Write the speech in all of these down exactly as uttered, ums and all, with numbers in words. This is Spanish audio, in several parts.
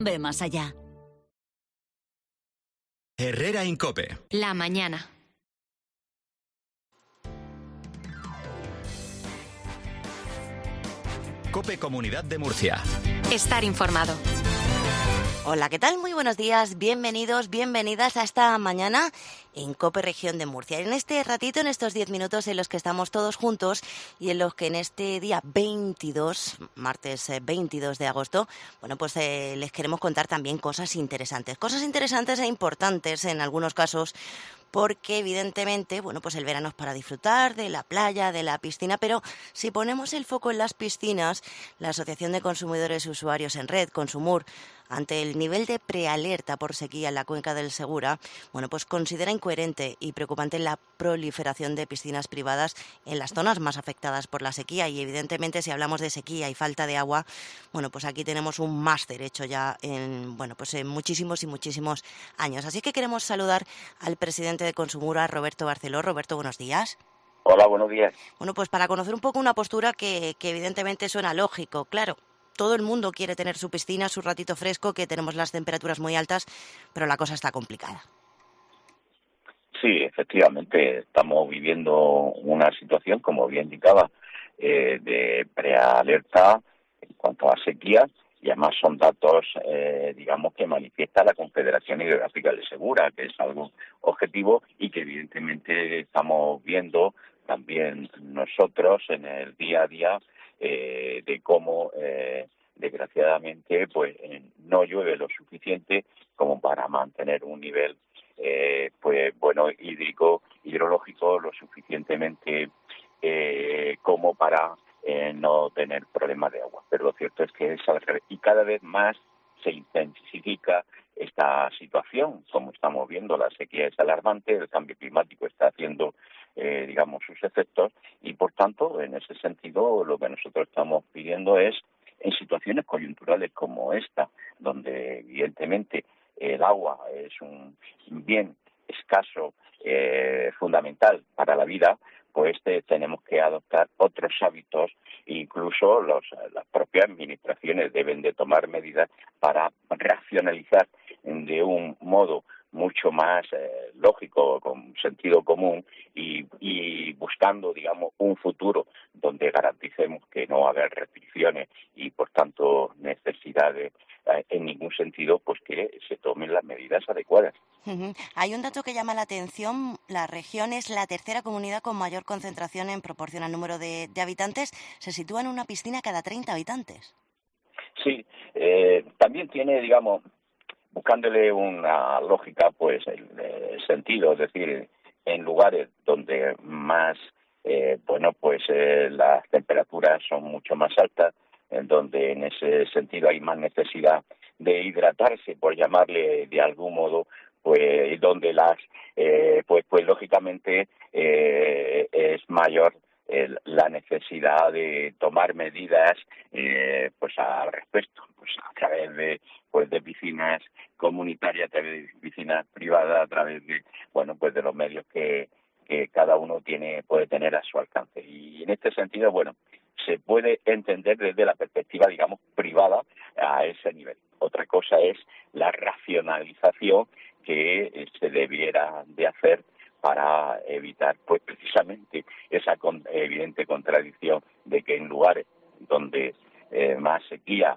Ve más allá. Herrera Incope. La mañana. Cope Comunidad de Murcia. Estar informado. Hola, ¿qué tal? Muy buenos días, bienvenidos, bienvenidas a esta mañana en COPE Región de Murcia. En este ratito, en estos diez minutos en los que estamos todos juntos y en los que en este día veintidós, martes veintidós de agosto, bueno, pues eh, les queremos contar también cosas interesantes. Cosas interesantes e importantes en algunos casos, porque evidentemente, bueno, pues el verano es para disfrutar de la playa, de la piscina, pero si ponemos el foco en las piscinas, la Asociación de Consumidores y Usuarios en Red, Consumur, ante el nivel de prealerta por sequía en la cuenca del Segura, bueno, pues considera incoherente y preocupante la proliferación de piscinas privadas en las zonas más afectadas por la sequía. Y evidentemente, si hablamos de sequía y falta de agua, bueno, pues aquí tenemos un máster hecho ya en, bueno, pues en muchísimos y muchísimos años. Así que queremos saludar al presidente de Consumura, Roberto Barceló. Roberto, buenos días. Hola, buenos días. Bueno, pues para conocer un poco una postura que, que evidentemente suena lógico, claro. Todo el mundo quiere tener su piscina, su ratito fresco, que tenemos las temperaturas muy altas, pero la cosa está complicada. Sí, efectivamente, estamos viviendo una situación, como bien indicaba, eh, de prealerta en cuanto a sequía, y además son datos, eh, digamos, que manifiesta la Confederación Hidrográfica del Segura, que es algo objetivo y que evidentemente estamos viendo también nosotros en el día a día, eh, de cómo, eh, desgraciadamente, pues eh, no llueve lo suficiente como para mantener un nivel, eh, pues bueno, hídrico, hidrológico, lo suficientemente eh, como para eh, no tener problemas de agua. Pero lo cierto es que es al revés. Y cada vez más se intensifica esta situación, como estamos viendo, la sequía es alarmante, el cambio climático está haciendo, eh, digamos, sus efectos, y por tanto, en ese sentido, lo que nosotros estamos pidiendo es, en situaciones coyunturales como esta, donde evidentemente el agua es un bien escaso, eh, fundamental para la vida, pues eh, tenemos que adoptar otros hábitos. Incluso los, las propias administraciones deben de tomar medidas para racionalizar de un modo mucho más eh, lógico, con sentido común, y, y buscando, digamos, un futuro donde garanticemos que no va a haber restricciones y, por tanto, necesidades eh, en ningún sentido, pues que se tomen las medidas adecuadas. Uh-huh. Hay un dato que llama la atención. La región es la tercera comunidad con mayor concentración en proporción al número de, de habitantes. Se sitúa en una piscina cada treinta habitantes. Sí, eh, también tiene, digamos, buscándole una lógica, pues, el, el sentido, es decir, en lugares donde más, eh, bueno, pues eh, las temperaturas son mucho más altas, en donde en ese sentido hay más necesidad de hidratarse, por llamarle de algún modo, pues donde las, eh, pues, pues lógicamente eh, es mayor el, la necesidad de tomar medidas, eh, pues al respecto, pues a través de, pues de piscinas comunitarias, a través de piscinas privadas, a través de, bueno, pues de los medios que que cada uno tiene puede tener a su alcance. Y en este sentido, bueno, se puede entender desde la perspectiva, digamos, privada a ese nivel. Otra cosa es la racionalización que se debiera de hacer para evitar, pues precisamente, esa con, evidente contradicción de que en lugares donde eh, más sequía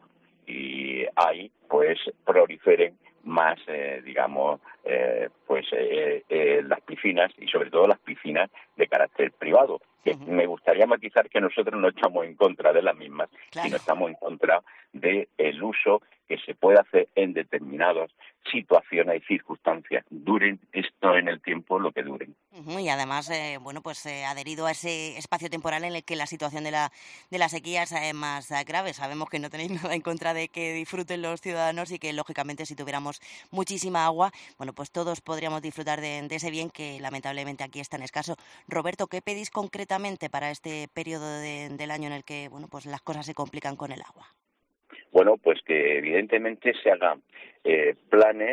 y hay, pues proliferen más, eh, digamos, eh, pues eh, eh, las piscinas, y sobre todo las piscinas de carácter privado. Que uh-huh. Me gustaría matizar que nosotros no estamos en contra de las mismas, claro, sino estamos en contra del uso que se puede hacer en determinadas situaciones y circunstancias, duren esto en el tiempo lo que duren. Uh-huh. Y además, eh, bueno, pues eh, adherido a ese espacio temporal en el que la situación de la de la sequía es eh, más eh, grave. Sabemos que no tenéis nada en contra de que disfruten los ciudadanos y que, lógicamente, si tuviéramos muchísima agua, bueno, pues todos podríamos disfrutar de, de ese bien que, lamentablemente, aquí es tan escaso. Roberto, ¿qué pedís concretamente para este periodo de, del año en el que, bueno, pues las cosas se complican con el agua? Bueno, pues que evidentemente se hagan eh, planes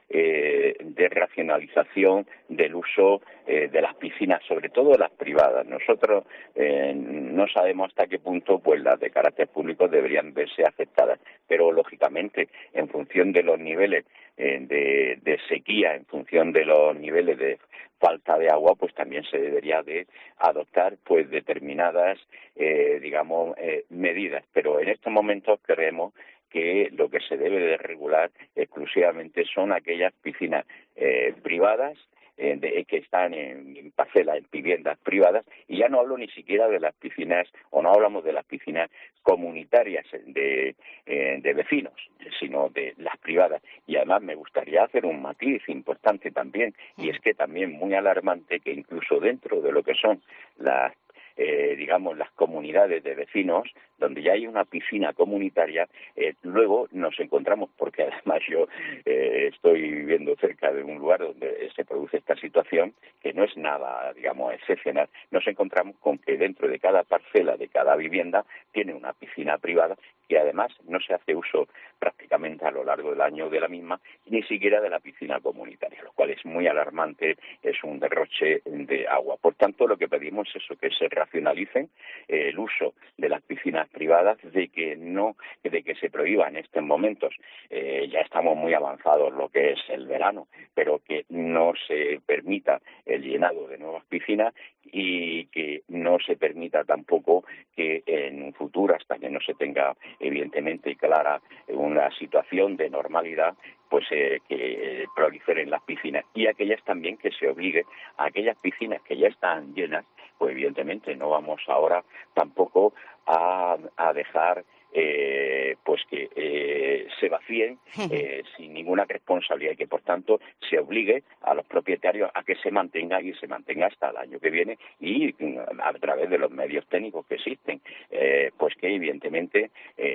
eh, de racionalización del uso eh, de las piscinas, sobre todo las privadas. Nosotros eh, no sabemos hasta qué punto pues las de carácter público deberían verse afectadas, pero lógicamente en función de los niveles eh, de, de sequía, en función de los niveles de falta de agua, pues también se debería de adoptar pues determinadas eh, digamos eh, medidas, pero en estos momentos creemos que lo que se debe de regular exclusivamente son aquellas piscinas eh, privadas eh, de, que están en, en parcelas, en viviendas privadas, y ya no hablo ni siquiera de las piscinas, o no hablamos de las piscinas comunitarias de, eh, de vecinos, sino de las privadas. Y además me gustaría hacer un matiz importante también, y es que también muy alarmante que incluso dentro de lo que son las Eh, digamos, las comunidades de vecinos, donde ya hay una piscina comunitaria, eh, luego nos encontramos, porque además yo eh, estoy viviendo cerca de un lugar donde se produce esta situación, que no es nada, digamos, excepcional, nos encontramos con que dentro de cada parcela, de cada vivienda, tiene una piscina privada, que además no se hace uso prácticamente a lo largo del año de la misma, ni siquiera de la piscina comunitaria, lo cual es muy alarmante, es un derroche de agua. Por tanto, lo que pedimos es eso, que se racionalicen eh, el uso de las piscinas privadas, de que no, de que se prohíba en estos momentos. Eh, ya estamos muy avanzados lo que es el verano, pero que no se permita el llenado de nuevas piscinas y que no se permita tampoco que en un futuro, hasta que no se tenga evidentemente clara una situación de normalidad, pues eh, que proliferen las piscinas, y aquellas también que se obligue a aquellas piscinas que ya están llenas, pues evidentemente no vamos ahora tampoco a, a dejar eh, pues que eh, se vacíen eh, sin ninguna responsabilidad, y que por tanto se obligue a los propietarios a que se mantenga y se mantenga hasta el año que viene, y a través de los medios técnicos que existen, eh, pues que evidentemente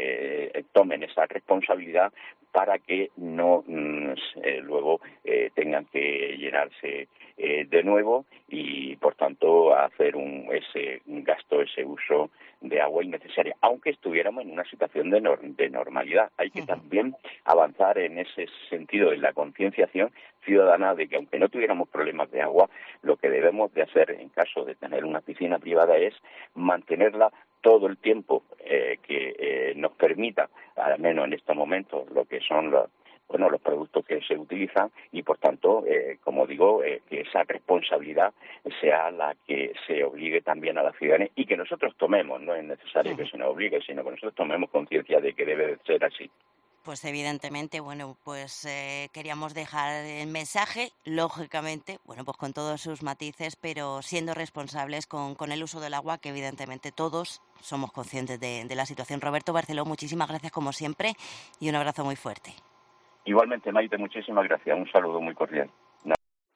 eh, tomen esa responsabilidad para que no mm, eh, luego eh, tengan que llenarse eh, de nuevo, y por tanto hacer un ese un gasto, ese uso de agua innecesaria, aunque estuviéramos en una situación de, nor de normalidad. Hay que también avanzar en ese sentido, en la concienciación ciudadana, de que aunque no tuviéramos problemas de agua, lo que debemos de hacer en caso de tener una piscina privada es mantenerla todo el tiempo eh, que eh, nos permita, al menos en estos momentos, lo que son los bueno, los productos que se utilizan, y por tanto, eh, como digo, eh, que esa responsabilidad sea la que se obligue también a la ciudadanía, y que nosotros tomemos, no es necesario que se nos obligue, sino que nosotros tomemos conciencia de que debe de ser así. Pues evidentemente, bueno, pues eh, queríamos dejar el mensaje, lógicamente, bueno, pues con todos sus matices, pero siendo responsables con, con el uso del agua, que evidentemente todos somos conscientes de, de la situación. Roberto Barceló, muchísimas gracias como siempre, y un abrazo muy fuerte. Igualmente, Maite, muchísimas gracias. Un saludo muy cordial. No.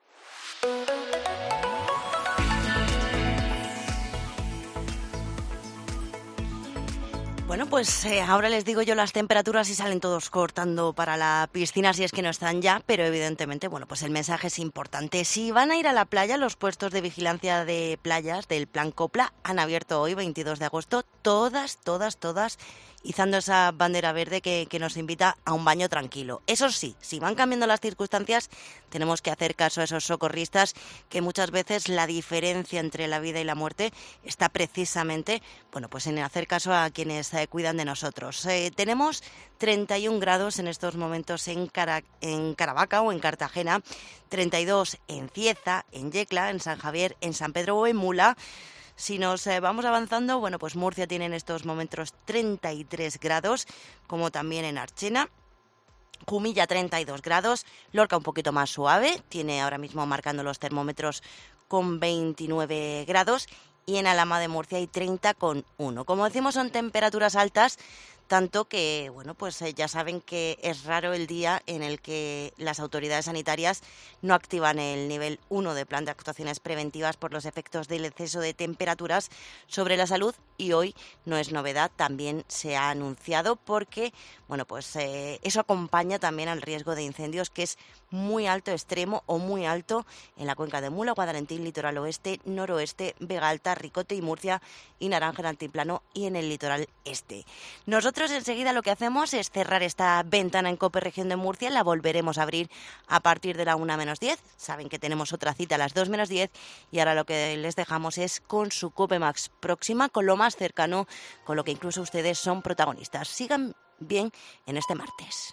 Bueno, pues eh, ahora les digo yo las temperaturas y salen todos cortando para la piscina, si es que no están ya, pero evidentemente, bueno, pues el mensaje es importante. Si van a ir a la playa, los puestos de vigilancia de playas del Plan Copla han abierto hoy, veintidós de agosto, todas, todas, todas, izando esa bandera verde que, que nos invita a un baño tranquilo. Eso sí, si van cambiando las circunstancias, tenemos que hacer caso a esos socorristas, que muchas veces la diferencia entre la vida y la muerte está precisamente, bueno, pues en hacer caso a quienes eh, cuidan de nosotros. Eh, tenemos treinta y un grados en estos momentos en, Cara, en Caravaca o en Cartagena, treinta y dos en Cieza, en Yecla, en San Javier, en San Pedro o en Mula. Si nos eh, vamos avanzando, bueno, pues Murcia tiene en estos momentos treinta y tres grados, como también en Archena. Jumilla treinta y dos grados, Lorca un poquito más suave, tiene ahora mismo marcando los termómetros con veintinueve grados, y en Alhama de Murcia hay treinta con uno. Como decimos, son temperaturas altas, tanto que, bueno, pues eh, ya saben que es raro el día en el que las autoridades sanitarias no activan el nivel uno de plan de actuaciones preventivas por los efectos del exceso de temperaturas sobre la salud, y hoy no es novedad, también se ha anunciado, porque, bueno, pues eh, eso acompaña también al riesgo de incendios, que es muy alto, extremo o muy alto en la cuenca de Mula, Guadalentín, Litoral Oeste, Noroeste, Vega Alta, Ricote y Murcia, y Naranja en Altiplano y en el litoral este. Nosotros nosotros enseguida lo que hacemos es cerrar esta ventana en COPE Región de Murcia. La volveremos a abrir a partir de la una menos diez. Saben que tenemos otra cita a las dos menos diez y ahora lo que les dejamos es con su COPE Más próxima, con lo más cercano, con lo que incluso ustedes son protagonistas. Sigan bien en este martes.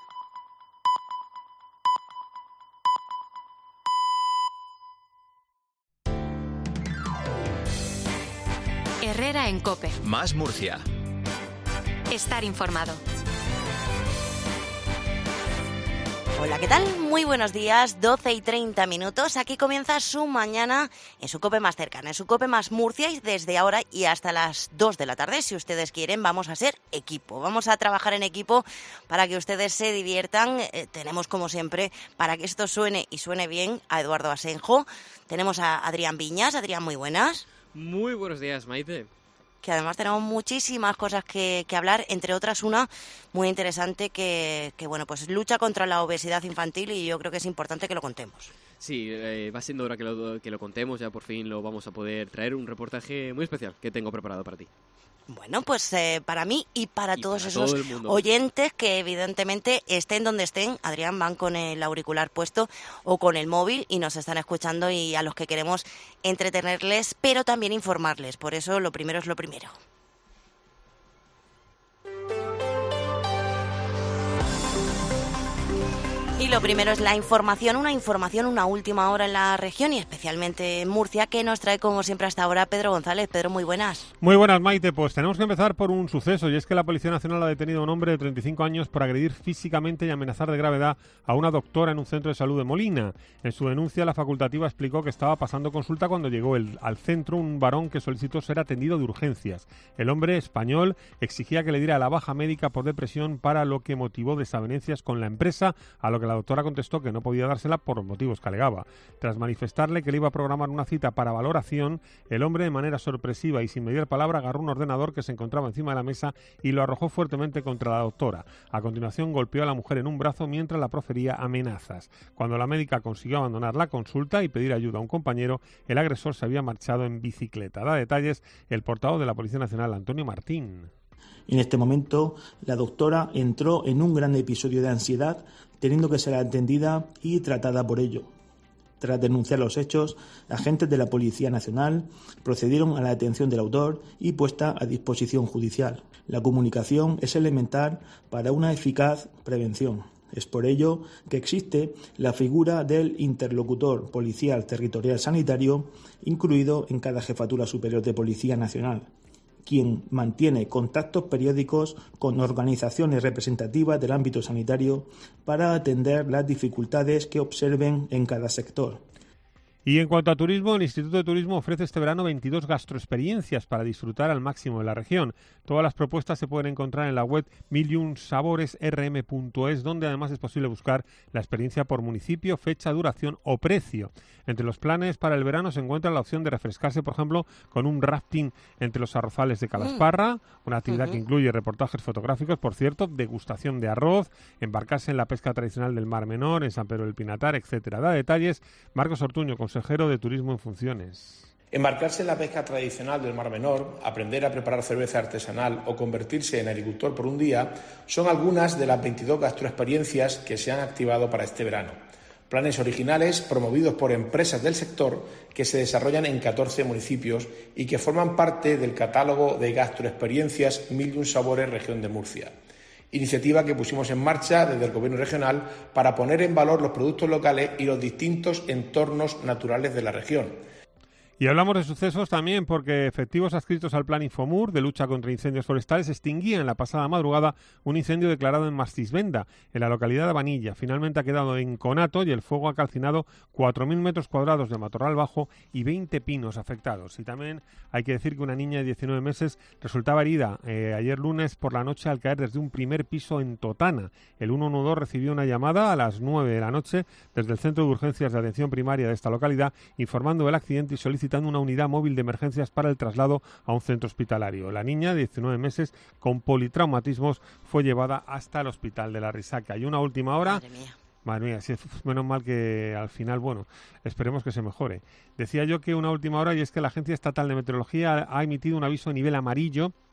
Herrera en COPE. Más Murcia. Estar informado. Hola, ¿qué tal? Muy buenos días, doce y treinta minutos. Aquí comienza su mañana en su COPE más cercana, en su COPE más Murcia, y desde ahora y hasta las dos de la tarde, si ustedes quieren, vamos a ser equipo. Vamos a trabajar en equipo para que ustedes se diviertan. Eh, tenemos, como siempre, para que esto suene y suene bien, a Eduardo Asenjo. Tenemos a Adrián Viñas. Adrián, muy buenas. Muy buenos días, Maite. Que además tenemos muchísimas cosas que, que hablar, entre otras una muy interesante que, que, bueno, pues lucha contra la obesidad infantil, y yo creo que es importante que lo contemos. Sí, eh, va siendo hora que lo, que lo contemos, ya por fin lo vamos a poder traer, un reportaje muy especial que tengo preparado para ti. Bueno, pues eh, para mí y para y todos para esos todo oyentes que evidentemente estén donde estén, Adrián, van con el auricular puesto o con el móvil y nos están escuchando, y a los que queremos entretenerles, pero también informarles. Por eso lo primero es lo primero. Y lo primero es la información, una información, una última hora en la región y especialmente en Murcia, que nos trae como siempre hasta ahora Pedro González. Pedro, muy buenas. Muy buenas, Maite. Pues tenemos que empezar por un suceso, y es que la Policía Nacional ha detenido a un hombre de treinta y cinco años por agredir físicamente y amenazar de gravedad a una doctora en un centro de salud de Molina. En su denuncia, la facultativa explicó que estaba pasando consulta cuando llegó el, al centro un varón que solicitó ser atendido de urgencias. El hombre, español, exigía que le diera la baja médica por depresión, para lo que motivó desavenencias con la empresa, a lo que la doctora contestó que no podía dársela por los motivos que alegaba. Tras manifestarle que le iba a programar una cita para valoración, el hombre, de manera sorpresiva y sin mediar palabra, agarró un ordenador que se encontraba encima de la mesa y lo arrojó fuertemente contra la doctora. A continuación, golpeó a la mujer en un brazo mientras la profería amenazas. Cuando la médica consiguió abandonar la consulta y pedir ayuda a un compañero, el agresor se había marchado en bicicleta. Da detalles el portavoz de la Policía Nacional, Antonio Martín. En este momento, la doctora entró en un gran episodio de ansiedad, teniendo que ser atendida y tratada por ello. Tras denunciar los hechos, agentes de la Policía Nacional procedieron a la detención del autor y puesta a disposición judicial. La comunicación es elemental para una eficaz prevención. Es por ello que existe la figura del interlocutor policial territorial sanitario, incluido en cada jefatura superior de Policía Nacional, quien mantiene contactos periódicos con organizaciones representativas del ámbito sanitario para atender las dificultades que observen en cada sector. Y en cuanto a turismo, el Instituto de Turismo ofrece este verano veintidós gastroexperiencias para disfrutar al máximo de la región. Todas las propuestas se pueden encontrar en la web mil y un sabores r m punto es, donde además es posible buscar la experiencia por municipio, fecha, duración o precio. Entre los planes para el verano se encuentra la opción de refrescarse, por ejemplo, con un rafting entre los arrozales de Calasparra, una actividad uh-huh. que incluye reportajes fotográficos, por cierto, degustación de arroz, embarcarse en la pesca tradicional del Mar Menor, en San Pedro del Pinatar, etcétera. Da detalles Marcos Ortuño, consejero de Turismo en funciones. Embarcarse en la pesca tradicional del Mar Menor, aprender a preparar cerveza artesanal o convertirse en agricultor por un día son algunas de las veintidós gastroexperiencias que se han activado para este verano. Planes originales promovidos por empresas del sector que se desarrollan en catorce municipios y que forman parte del catálogo de gastroexperiencias Mil y un Sabores Región de Murcia. Iniciativa que pusimos en marcha desde el Gobierno regional para poner en valor los productos locales y los distintos entornos naturales de la región. Y hablamos de sucesos también porque efectivos adscritos al Plan Infomur de lucha contra incendios forestales extinguían la pasada madrugada un incendio declarado en Mastisvenda, en la localidad de Vanilla. Finalmente ha quedado en conato y el fuego ha calcinado cuatro mil metros cuadrados de matorral bajo y veinte pinos afectados. Y también hay que decir que una niña de diecinueve meses resultaba herida eh, ayer lunes por la noche al caer desde un primer piso en Totana. El ciento doce recibió una llamada a las nueve de la noche desde el Centro de Urgencias de Atención Primaria de esta localidad informando del accidente y solicitando una unidad móvil de emergencias para el traslado a un centro hospitalario. La niña, de diecinueve meses, con politraumatismos, fue llevada hasta el hospital de la Risaca. Y una última hora... Madre mía. Madre mía, sí, menos mal que al final, bueno, esperemos que se mejore. Decía yo que una última hora, y es que la Agencia Estatal de Meteorología ha emitido un aviso a nivel amarillo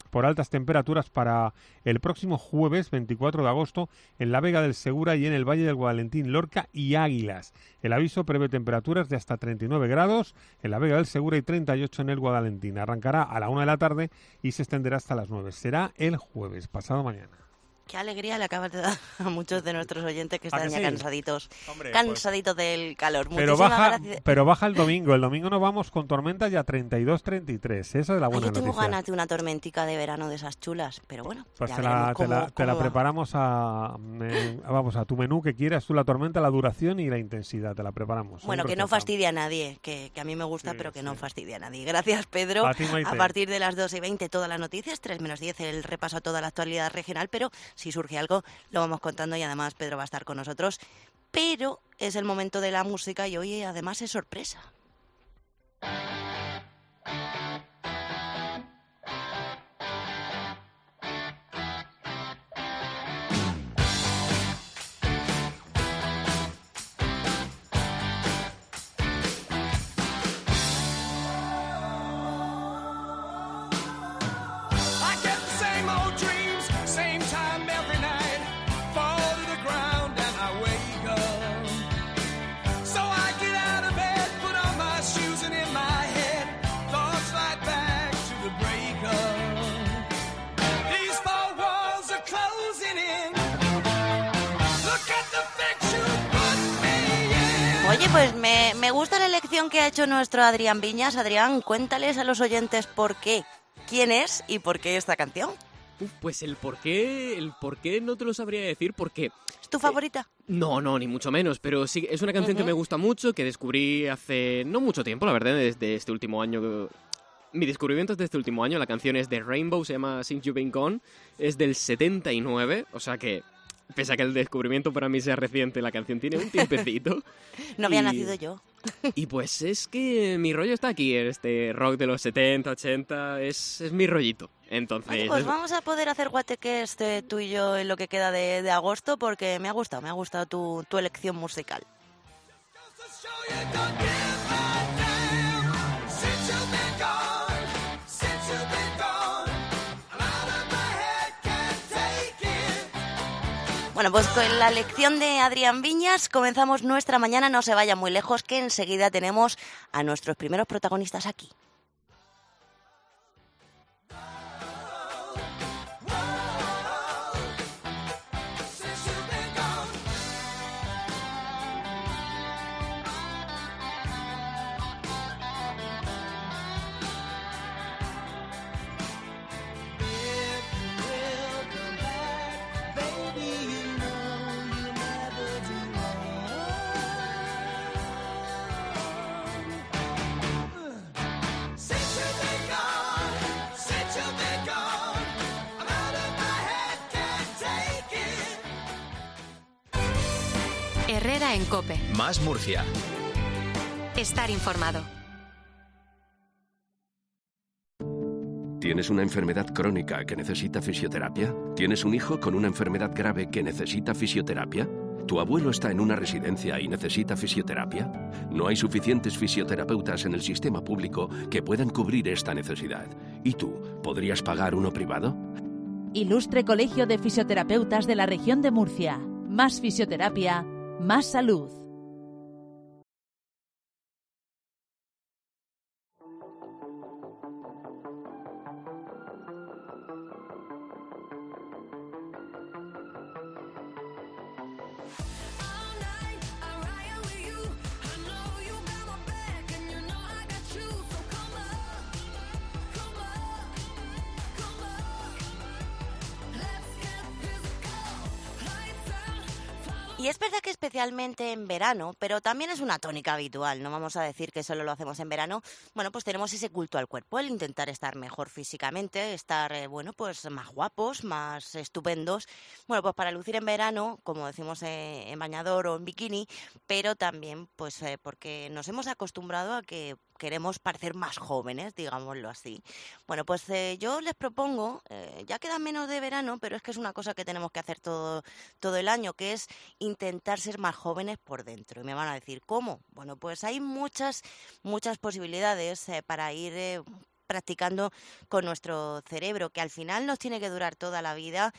por altas temperaturas para el próximo jueves veinticuatro de agosto en la Vega del Segura y en el Valle del Guadalentín, Lorca y Águilas. El aviso prevé temperaturas de hasta treinta y nueve grados en la Vega del Segura y treinta y ocho en el Guadalentín. Arrancará a la una de la tarde y se extenderá hasta las nueve. Será el jueves, pasado mañana. Qué alegría le acabas de dar a muchos de nuestros oyentes que están que ya sí? cansaditos. Hombre, cansaditos pues, del calor. Pero Muchísimas baja, gracias. pero baja el domingo. El domingo nos vamos con tormentas ya treinta y dos, treinta y tres. Esa es la buena Ay, yo tengo noticia. ganas de una tormentica de verano de esas chulas, pero bueno, Pues ya te la, veremos te cómo, la, te cómo la va. preparamos a, eh, vamos, a tu menú que quieras tú, la tormenta, la duración y la intensidad. Te la preparamos. Bueno, seguro que no está. fastidie a nadie, que, que a mí me gusta, Sí, pero que sí. no fastidie a nadie. Gracias, Pedro. A ti, Maite. A partir de las doce y veinte todas las noticias, tres menos diez el repaso a toda la actualidad regional, pero si surge algo lo vamos contando y además Pedro va a estar con nosotros. Pero es el momento de la música y hoy además es sorpresa. Oye, pues me, me gusta la elección que ha hecho nuestro Adrián Viñas. Adrián, cuéntales a los oyentes por qué, quién es y por qué esta canción. Uf, pues el por qué, el por qué no te lo sabría decir porque... ¿Es tu favorita? Eh, no, no, ni mucho menos, pero sí, es una canción uh-huh. que me gusta mucho, que descubrí hace no mucho tiempo, la verdad, desde este último año. Mi descubrimiento es de este último año, la canción es de Rainbow, se llama Since You've Been Gone, es del setenta y nueve, o sea que... Pese a que el descubrimiento para mí sea reciente, la canción tiene un tiempecito. No había y, nacido yo. Y pues es que mi rollo está aquí, este rock de los setenta, ochenta, es, es mi rollito. Entonces, Oye, pues es... vamos a poder hacer guateques este, tú y yo en lo que queda de, de agosto porque me ha gustado, me ha gustado tu, tu elección musical. Bueno, pues con la lección de Adrián Viñas comenzamos nuestra mañana. No se vaya muy lejos, que enseguida tenemos a nuestros primeros protagonistas aquí. Herrera en COPE. Más Murcia. Estar informado. ¿Tienes una enfermedad crónica que necesita fisioterapia? ¿Tienes un hijo con una enfermedad grave que necesita fisioterapia? ¿Tu abuelo está en una residencia y necesita fisioterapia? No hay suficientes fisioterapeutas en el sistema público que puedan cubrir esta necesidad. ¿Y tú, podrías pagar uno privado? Ilustre Colegio de Fisioterapeutas de la Región de Murcia. Más fisioterapia, más salud. Y es verdad que especialmente en verano, pero también es una tónica habitual, no vamos a decir que solo lo hacemos en verano, bueno, pues tenemos ese culto al cuerpo, el intentar estar mejor físicamente, estar, eh, bueno, pues más guapos, más estupendos, bueno, pues para lucir en verano, como decimos eh, en bañador o en bikini, pero también pues eh, porque nos hemos acostumbrado a que queremos parecer más jóvenes, digámoslo así. Bueno, pues eh, yo les propongo, eh, ya queda menos de verano, pero es que es una cosa que tenemos que hacer todo, todo el año, que es intentar ser más jóvenes por dentro. Y me van a decir, ¿cómo? Bueno, pues hay muchas, muchas posibilidades eh, para ir... Eh, practicando con nuestro cerebro, que al final nos tiene que durar toda la vida.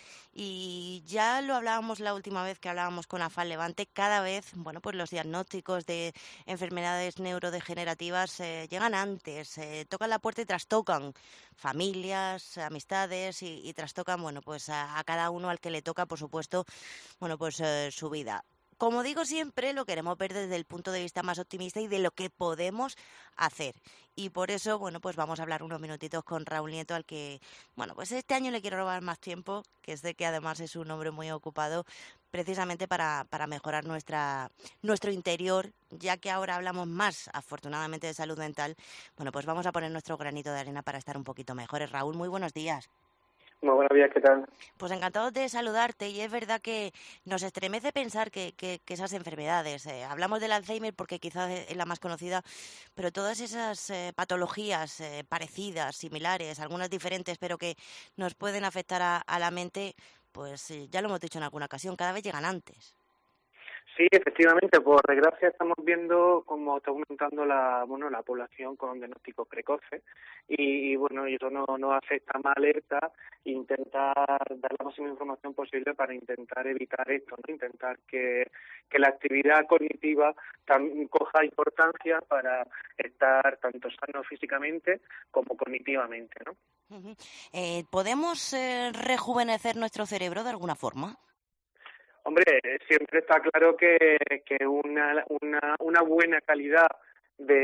Y ya lo hablábamos la última vez que hablábamos con Afal Levante, cada vez, bueno, pues los diagnósticos de enfermedades neurodegenerativas eh, llegan antes, eh, tocan la puerta y trastocan familias, amistades y, y trastocan, bueno, pues a, a cada uno al que le toca, por supuesto, bueno, pues eh, su vida. Como digo siempre, lo queremos ver desde el punto de vista más optimista y de lo que podemos hacer. Y por eso, bueno, pues vamos a hablar unos minutitos con Raúl Nieto, al que, bueno, pues este año le quiero robar más tiempo, que sé que además es un hombre muy ocupado, precisamente para, para mejorar nuestra nuestro interior, ya que ahora hablamos más, afortunadamente, de salud mental. Bueno, pues vamos a poner nuestro granito de arena para estar un poquito mejores. Raúl, muy buenos días. Muy buenos días, ¿qué tal? Pues encantado de saludarte, y es verdad que nos estremece pensar que, que, que esas enfermedades, eh, hablamos del Alzheimer porque quizás es la más conocida, pero todas esas eh, patologías eh, parecidas, similares, algunas diferentes, pero que nos pueden afectar a, a la mente, pues eh, ya lo hemos dicho en alguna ocasión, cada vez llegan antes. Sí, efectivamente, por desgracia estamos viendo cómo está aumentando la bueno la población con diagnósticos precoces y, y bueno, y eso nos no hace estar más alerta e intentar dar la máxima información posible para intentar evitar esto, ¿no? Intentar que, que la actividad cognitiva tam, coja importancia para estar tanto sano físicamente como cognitivamente, ¿no? Uh-huh. Eh, ¿Podemos eh, rejuvenecer nuestro cerebro de alguna forma? Hombre, siempre está claro que, que una, una, una buena calidad de,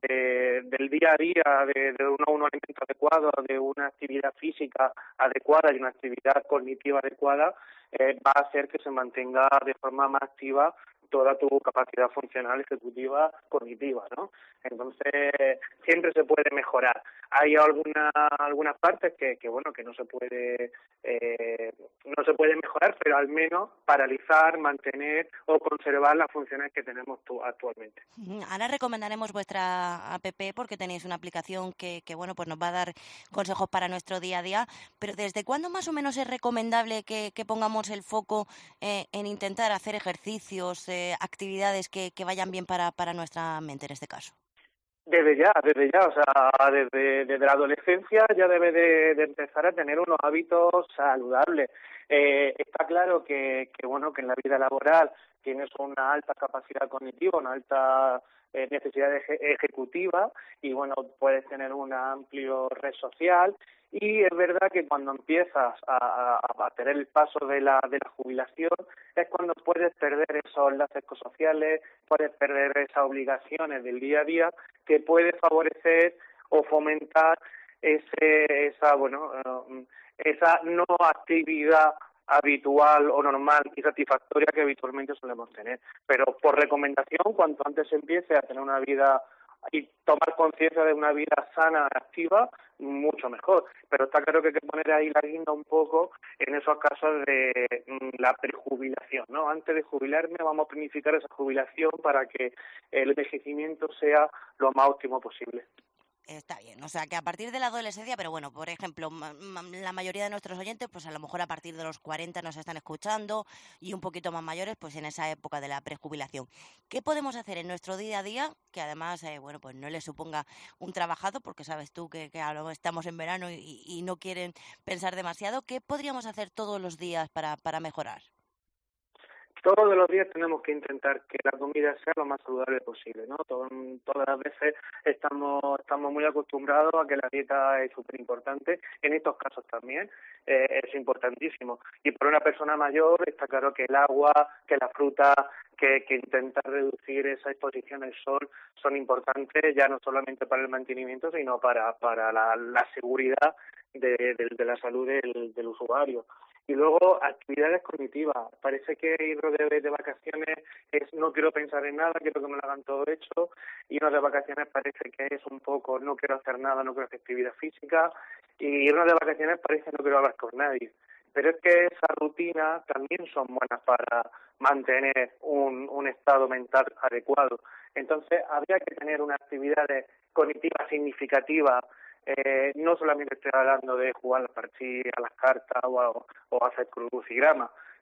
de, del día a día, de, de un, un alimento adecuado, de una actividad física adecuada y una actividad cognitiva adecuada, eh, va a hacer que se mantenga de forma más activa toda tu capacidad funcional, ejecutiva, cognitiva, ¿no? Entonces, siempre se puede mejorar. Hay alguna, algunas partes que, que, bueno, que no se puede eh, no se puede mejorar, pero al menos paralizar, mantener o conservar las funciones que tenemos tu, actualmente. Ahora recomendaremos vuestra app porque tenéis una aplicación que, que, bueno, pues nos va a dar consejos para nuestro día a día, pero ¿desde cuándo más o menos es recomendable que, que pongamos el foco eh, en intentar hacer ejercicios, eh, actividades que, que vayan bien para, para nuestra mente en este caso? Desde ya, desde ya, o sea, desde, desde la adolescencia ya debe de, de empezar a tener unos hábitos saludables. Eh, está claro que, que, bueno, que en la vida laboral tienes una alta capacidad cognitiva, una alta eh, necesidad eje, ejecutiva y, bueno, puedes tener un amplio red social. Y es verdad que cuando empiezas a, a, a tener el paso de la, de la jubilación es cuando puedes perder esos enlaces sociales, puedes perder esas obligaciones del día a día que puede favorecer o fomentar ese, esa, bueno, uh, esa no actividad habitual o normal y satisfactoria que habitualmente solemos tener. Pero por recomendación, cuanto antes se empiece a tener una vida y tomar conciencia de una vida sana, activa, mucho mejor. Pero está claro que hay que poner ahí la guinda un poco en esos casos de mm, la prejubilación, ¿no? Antes de jubilarme vamos a planificar esa jubilación para que el envejecimiento sea lo más óptimo posible. Está bien, o sea que a partir de la adolescencia, pero bueno, por ejemplo, la mayoría de nuestros oyentes, pues a lo mejor a partir de los cuarenta nos están escuchando y un poquito más mayores, pues en esa época de la prejubilación. ¿Qué podemos hacer en nuestro día a día que además, eh, bueno, pues no les suponga un trabajado, porque sabes tú que, que estamos en verano y, y no quieren pensar demasiado? ¿Qué podríamos hacer todos los días para, para mejorar? Todos los días tenemos que intentar que la comida sea lo más saludable posible, ¿no? Todo, todas las veces estamos estamos muy acostumbrados a que la dieta es súper importante. En estos casos también eh, es importantísimo. Y por una persona mayor está claro que el agua, que la fruta, que, que intentar reducir esa exposición al sol son importantes, ya no solamente para el mantenimiento, sino para para la, la seguridad de, de, de la salud del, del usuario. Y luego, actividades cognitivas. Parece que ir de, de vacaciones es no quiero pensar en nada, quiero que me lo hagan todo hecho. Irnos de vacaciones parece que es un poco no quiero hacer nada, no quiero hacer actividad física. Y irnos de vacaciones parece no quiero hablar con nadie. Pero es que esas rutinas también son buenas para mantener un, un estado mental adecuado. Entonces, habría que tener una actividad cognitiva significativa. Eh, no solamente estoy hablando de jugar las partidas, las cartas o, o hacer crucigramas,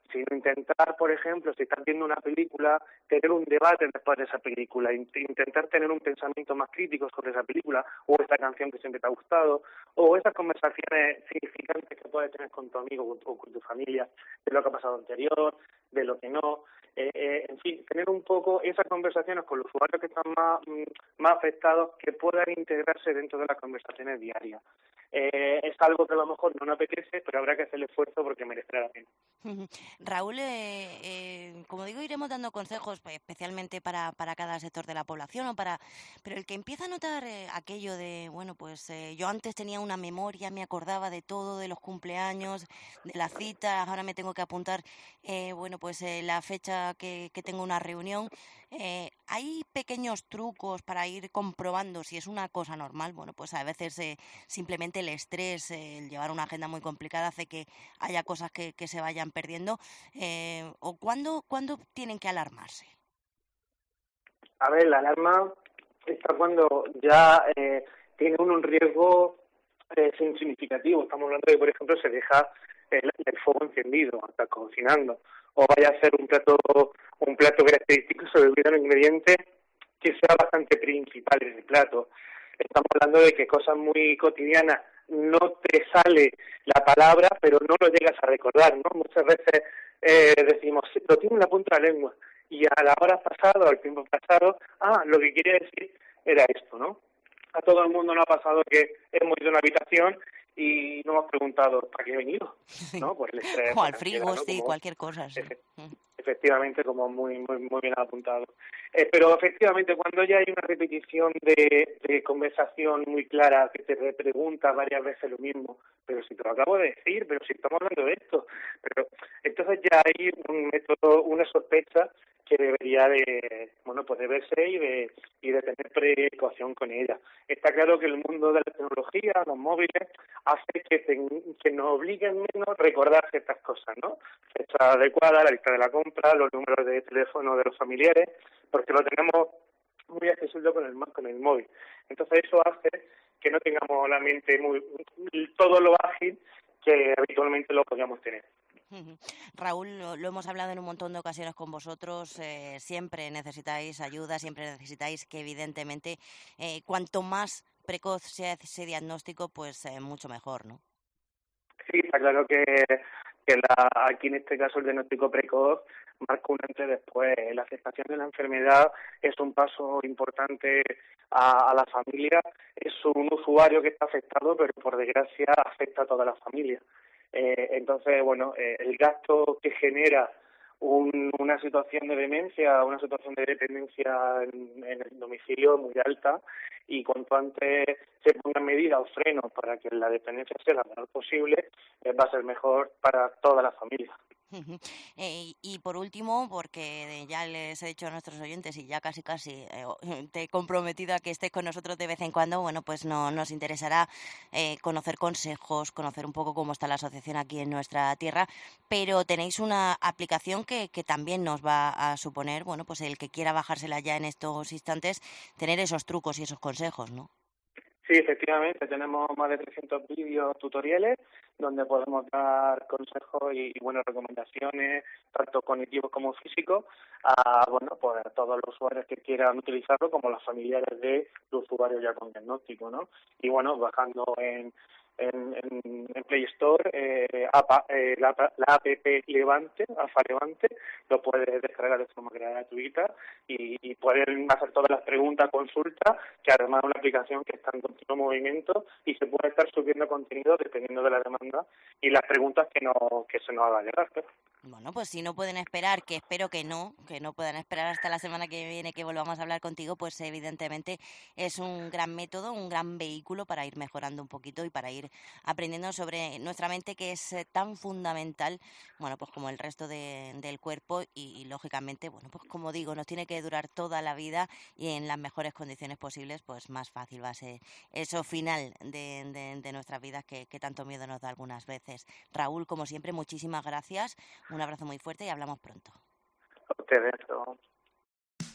sino intentar, por ejemplo, si estás viendo una película, tener un debate después de esa película, intentar tener un pensamiento más crítico sobre esa película, o esa canción que siempre te ha gustado, o esas conversaciones significantes que puedes tener con tu amigo o con tu familia, de lo que ha pasado anterior, de lo que no, eh, eh, en fin, tener un poco esas conversaciones con los usuarios que están más, más afectados, que puedan integrarse dentro de las conversaciones diarias. Eh, es algo que a lo mejor no nos apetece, pero habrá que hacer el esfuerzo porque merecerá la pena. Raúl, eh, eh, como digo, iremos dando consejos pues, especialmente para, para cada sector de la población, o para, pero el que empieza a notar eh, aquello de, bueno, pues eh, yo antes tenía una memoria, me acordaba de todo, de los cumpleaños, de las citas, ahora me tengo que apuntar, eh, bueno, pues eh, la fecha que, que tengo una reunión. Eh, ¿Hay pequeños trucos para ir comprobando si es una cosa normal? Bueno, pues a veces eh, simplemente el estrés, eh, el llevar una agenda muy complicada hace que haya cosas que, que se vayan perdiendo. Eh, ¿O cuándo, cuándo tienen que alarmarse? A ver, la alarma está cuando ya eh, tiene uno un riesgo eh, significativo. Estamos hablando de que, por ejemplo, se deja el, el fuego encendido, está cocinando, o vaya a hacer un plato un plato característico, se le olvida un ingrediente que sea bastante principal en el plato. Estamos hablando de que cosas muy cotidianas no te sale la palabra, pero no lo llegas a recordar, ¿no? Muchas veces eh, decimos, sí, lo tengo en la punta de la lengua, y a la hora pasado, al tiempo pasado, ah, lo que quería decir era esto, ¿no? A todo el mundo nos ha pasado que hemos ido a una habitación y nos hemos preguntado, ¿para qué he venido? ¿No? Por el estrés. O al frigo, sí, como, cualquier cosa. Sí. Efectivamente, como muy muy muy bien apuntado. Eh, pero efectivamente, cuando ya hay una repetición de, de conversación muy clara, que te preguntas varias veces lo mismo, pero si te lo acabo de decir, pero si estamos hablando de esto, pero entonces ya hay un método, una sospecha que debería de, bueno, pues de verse y de, y de tener precaución con ella. Está claro que el mundo de la tecnología, los móviles, hace que, te, que nos obliguen menos a recordar ciertas cosas, ¿no? Fecha adecuada, la lista de la compra, los números de teléfono de los familiares, porque lo tenemos muy accesible con el, con el móvil. Entonces eso hace que no tengamos la mente muy todo lo ágil que habitualmente lo podríamos tener. Raúl, lo, lo hemos hablado en un montón de ocasiones con vosotros, eh, siempre necesitáis ayuda, siempre necesitáis que evidentemente eh, cuanto más precoz sea ese diagnóstico, pues eh, mucho mejor, ¿no? Sí, está claro que, que la, aquí en este caso el diagnóstico precoz marca un antes y después. La aceptación de la enfermedad es un paso importante a, a la familia. Es un usuario que está afectado, pero por desgracia afecta a toda la familia. Eh, entonces, bueno, eh, el gasto que genera un, una situación de demencia, una situación de dependencia en, en el domicilio es muy alta, y cuanto antes se pongan medidas o frenos para que la dependencia sea la menor posible, eh, va a ser mejor para toda la familia. Eh, y por último, porque ya les he dicho a nuestros oyentes y ya casi casi eh, te he comprometido a que estés con nosotros de vez en cuando, bueno, pues no, nos interesará eh, conocer consejos, conocer un poco cómo está la asociación aquí en nuestra tierra, pero tenéis una aplicación que, que también nos va a suponer, bueno, pues el que quiera bajársela ya en estos instantes, tener esos trucos y esos consejos, ¿no? Sí, efectivamente, tenemos más de trescientos vídeos tutoriales donde podemos dar consejos y, y buenas recomendaciones, tanto cognitivos como físicos, a bueno, pues a todos los usuarios que quieran utilizarlo, como los familiares de los usuarios ya con diagnóstico, ¿no? Y bueno, bajando en en, en, en Play Store eh, APA, eh, la, la app Levante, Alfa Levante, lo puedes descargar de forma gratuita y, y pueden hacer todas las preguntas, consultas, que además es una aplicación que está en continuo movimiento y se puede estar subiendo contenido dependiendo de la demanda y las preguntas que no que se nos haga llegar. ¿Pero? Bueno, pues si no pueden esperar, que espero que no, que no puedan esperar hasta la semana que viene que volvamos a hablar contigo, pues evidentemente es un gran método, un gran vehículo para ir mejorando un poquito y para ir aprendiendo sobre nuestra mente, que es tan fundamental, bueno, pues como el resto de, del cuerpo y, y lógicamente, bueno, pues como digo, nos tiene que durar toda la vida y en las mejores condiciones posibles, pues más fácil va a ser eso final de, de, de nuestras vidas que, que tanto miedo nos da algunas veces. Raúl, como siempre, muchísimas gracias. Un abrazo muy fuerte y hablamos pronto. A ustedes.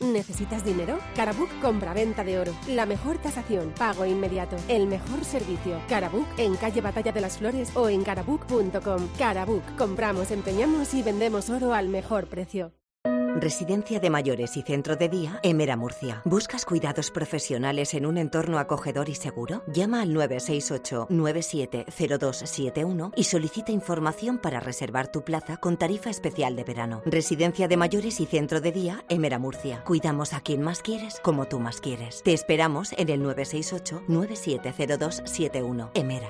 ¿Necesitas dinero? Carabook compra-venta de oro. La mejor tasación, pago inmediato, el mejor servicio. Carabook en calle Batalla de las Flores o en carabook punto com. Carabook, compramos, empeñamos y vendemos oro al mejor precio. Residencia de mayores y centro de día, Emera Murcia. ¿Buscas cuidados profesionales en un entorno acogedor y seguro? Llama al nueve seis ocho, nueve siete cero dos siete uno y solicita información para reservar tu plaza con tarifa especial de verano. Residencia de mayores y centro de día, Emera Murcia. Cuidamos a quien más quieres, como tú más quieres. Te esperamos en el nueve seis ocho, nueve siete cero dos siete uno. Emera.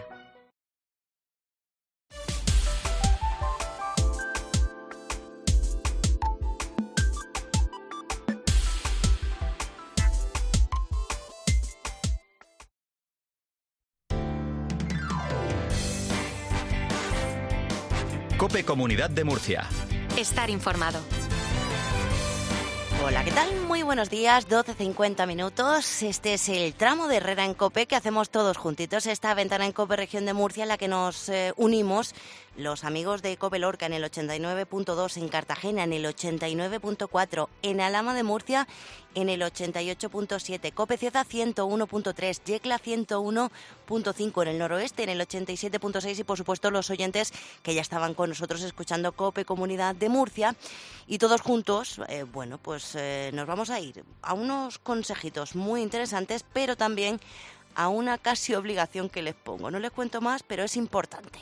COPE Comunidad de Murcia. Estar informado. Hola, ¿qué tal? Muy buenos días, doce cincuenta minutos. Este es el tramo de Herrera en COPE que hacemos todos juntitos. Esta ventana en COPE Región de Murcia en la que nos eh, unimos los amigos de COPE Lorca en el ochenta y nueve punto dos, en Cartagena en el ochenta y nueve punto cuatro, en Alhama de Murcia en el ochenta y ocho punto siete, COPE Cieza ciento uno punto tres, Yecla ciento uno punto cinco, en el noroeste en el ochenta y siete punto seis y por supuesto los oyentes que ya estaban con nosotros escuchando COPE Comunidad de Murcia. Y todos juntos, eh, bueno, pues eh, nos vamos a ir a unos consejitos muy interesantes, pero también a una casi obligación que les pongo. No les cuento más, pero es importante.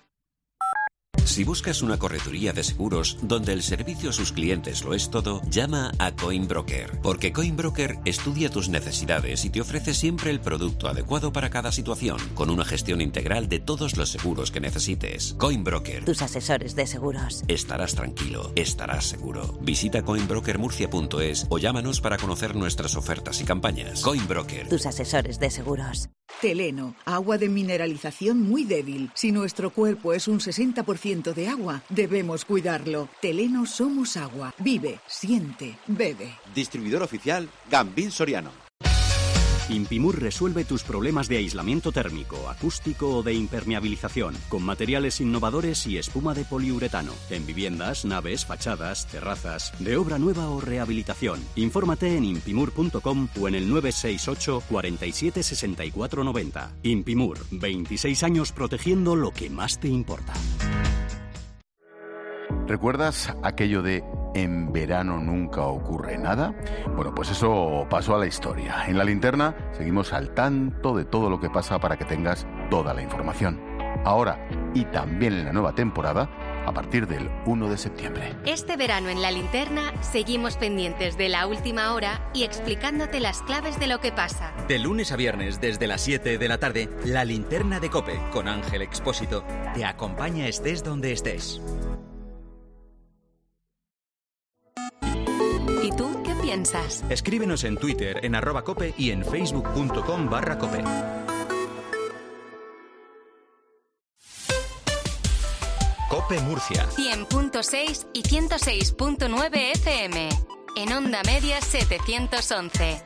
Si buscas una correduría de seguros donde el servicio a sus clientes lo es todo, llama a Coinbroker, porque Coinbroker estudia tus necesidades y te ofrece siempre el producto adecuado para cada situación, con una gestión integral de todos los seguros que necesites. Coinbroker. Tus asesores de seguros. Estarás tranquilo, estarás seguro. Visita coinbroker murcia punto es o llámanos para conocer nuestras ofertas y campañas. Coinbroker. Tus asesores de seguros. Teleno, agua de mineralización muy débil. Si nuestro cuerpo es un sesenta por ciento de agua, debemos cuidarlo. Teleno somos agua. Vive, siente, bebe. Distribuidor oficial Gambín Soriano. Impimur resuelve tus problemas de aislamiento térmico, acústico o de impermeabilización, con materiales innovadores y espuma de poliuretano, en viviendas, naves, fachadas, terrazas, de obra nueva o rehabilitación. Infórmate en impimur punto com o en el nueve seis ocho, cuarenta y siete, sesenta y cuatro noventa. Impimur, veintiséis años protegiendo lo que más te importa. ¿Recuerdas aquello de en verano nunca ocurre nada? Bueno, pues eso pasó a la historia. En La Linterna seguimos al tanto de todo lo que pasa para que tengas toda la información. Ahora, y también en la nueva temporada, a partir del uno de septiembre. Este verano en La Linterna seguimos pendientes de la última hora y explicándote las claves de lo que pasa. De lunes a viernes desde las siete de la tarde, La Linterna de COPE con Ángel Expósito te acompaña estés donde estés. ¿Y tú qué piensas? Escríbenos en Twitter en arroba cope y en facebook punto com barra cope. COPE Murcia cien punto seis y ciento seis punto nueve F M. En onda media setecientos once.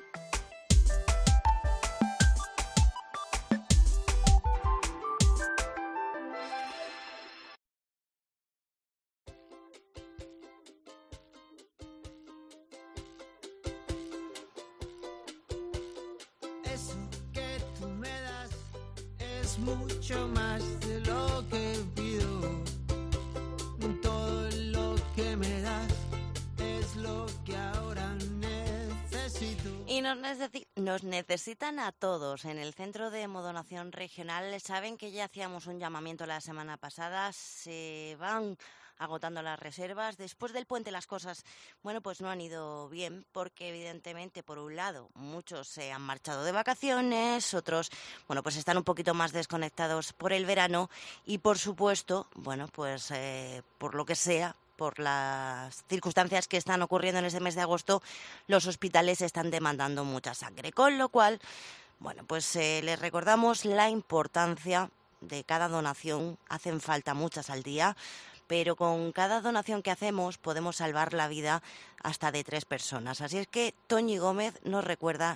Mucho más de lo que pido. Todo lo que me das es lo que ahora necesito. Y nos, necesi- nos necesitan a todos. En el Centro de Modonación Regional saben que ya hacíamos un llamamiento la semana pasada. Se van agotando las reservas. Después del puente las cosas, bueno, pues no han ido bien porque evidentemente, por un lado, muchos se han marchado de vacaciones, otros, bueno, pues están un poquito más desconectados por el verano y, por supuesto, bueno, pues eh, por lo que sea, por las circunstancias que están ocurriendo en ese mes de agosto, los hospitales están demandando mucha sangre, con lo cual, bueno, pues eh, les recordamos la importancia de cada donación. Hacen falta muchas al día, pero con cada donación que hacemos podemos salvar la vida hasta de tres personas. Así es que Toñi Gómez nos recuerda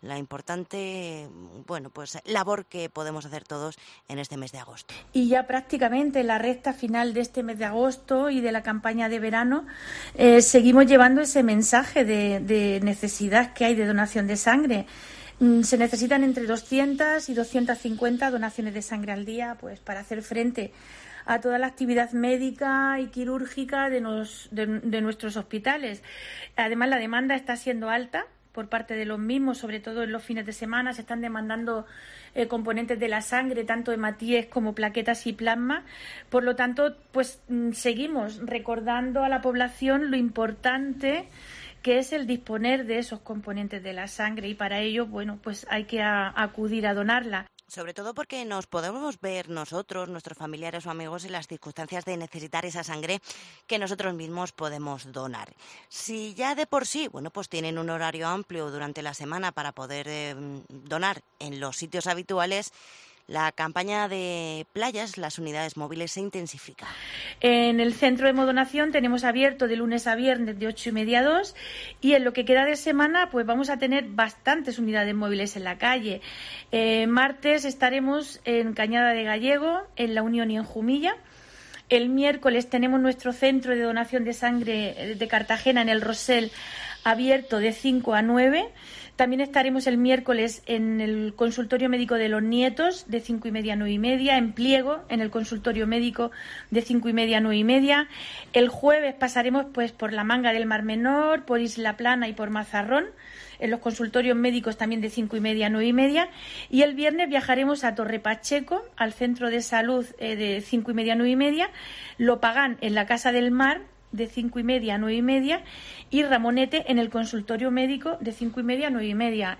la importante, bueno, pues labor que podemos hacer todos en este mes de agosto. Y ya prácticamente en la recta final de este mes de agosto y de la campaña de verano, eh, seguimos llevando ese mensaje de, de necesidad que hay de donación de sangre. Se necesitan entre doscientas y doscientas cincuenta donaciones de sangre al día, pues para hacer frente a toda la actividad médica y quirúrgica de, nos, de, de nuestros hospitales. Además, la demanda está siendo alta por parte de los mismos, sobre todo en los fines de semana. Se están demandando eh, componentes de la sangre, tanto hematíes como plaquetas y plasma. Por lo tanto, pues seguimos recordando a la población lo importante que es el disponer de esos componentes de la sangre, y para ello, bueno, pues hay que a, acudir a donarla. Sobre todo porque nos podemos ver nosotros, nuestros familiares o amigos, en las circunstancias de necesitar esa sangre que nosotros mismos podemos donar. Si ya de por sí, bueno, pues tienen un horario amplio durante la semana para poder eh, donar en los sitios habituales, la campaña de playas, las unidades móviles, se intensifica. En el centro de hemodonación tenemos abierto de lunes a viernes de ocho y media a dos, y en lo que queda de semana pues vamos a tener bastantes unidades móviles en la calle. Eh, martes estaremos en Cañada de Gallego, en La Unión y en Jumilla. El miércoles tenemos nuestro centro de donación de sangre de Cartagena, en el Rosell, abierto de cinco a nueve. También estaremos el miércoles en el consultorio médico de los Nietos, de cinco y media a nueve y media, en Pliego, en el consultorio médico, de cinco y media a nueve y media. El jueves pasaremos pues por la Manga del Mar Menor, por Isla Plana y por Mazarrón, en los consultorios médicos también de cinco y media a nueve y media. Y el viernes viajaremos a Torre Pacheco, al centro de salud eh, de cinco y media a nueve y media, Lopagán en la Casa del Mar, de cinco y media a nueve y media, y Ramonete en el consultorio médico, de cinco y media a nueve y media.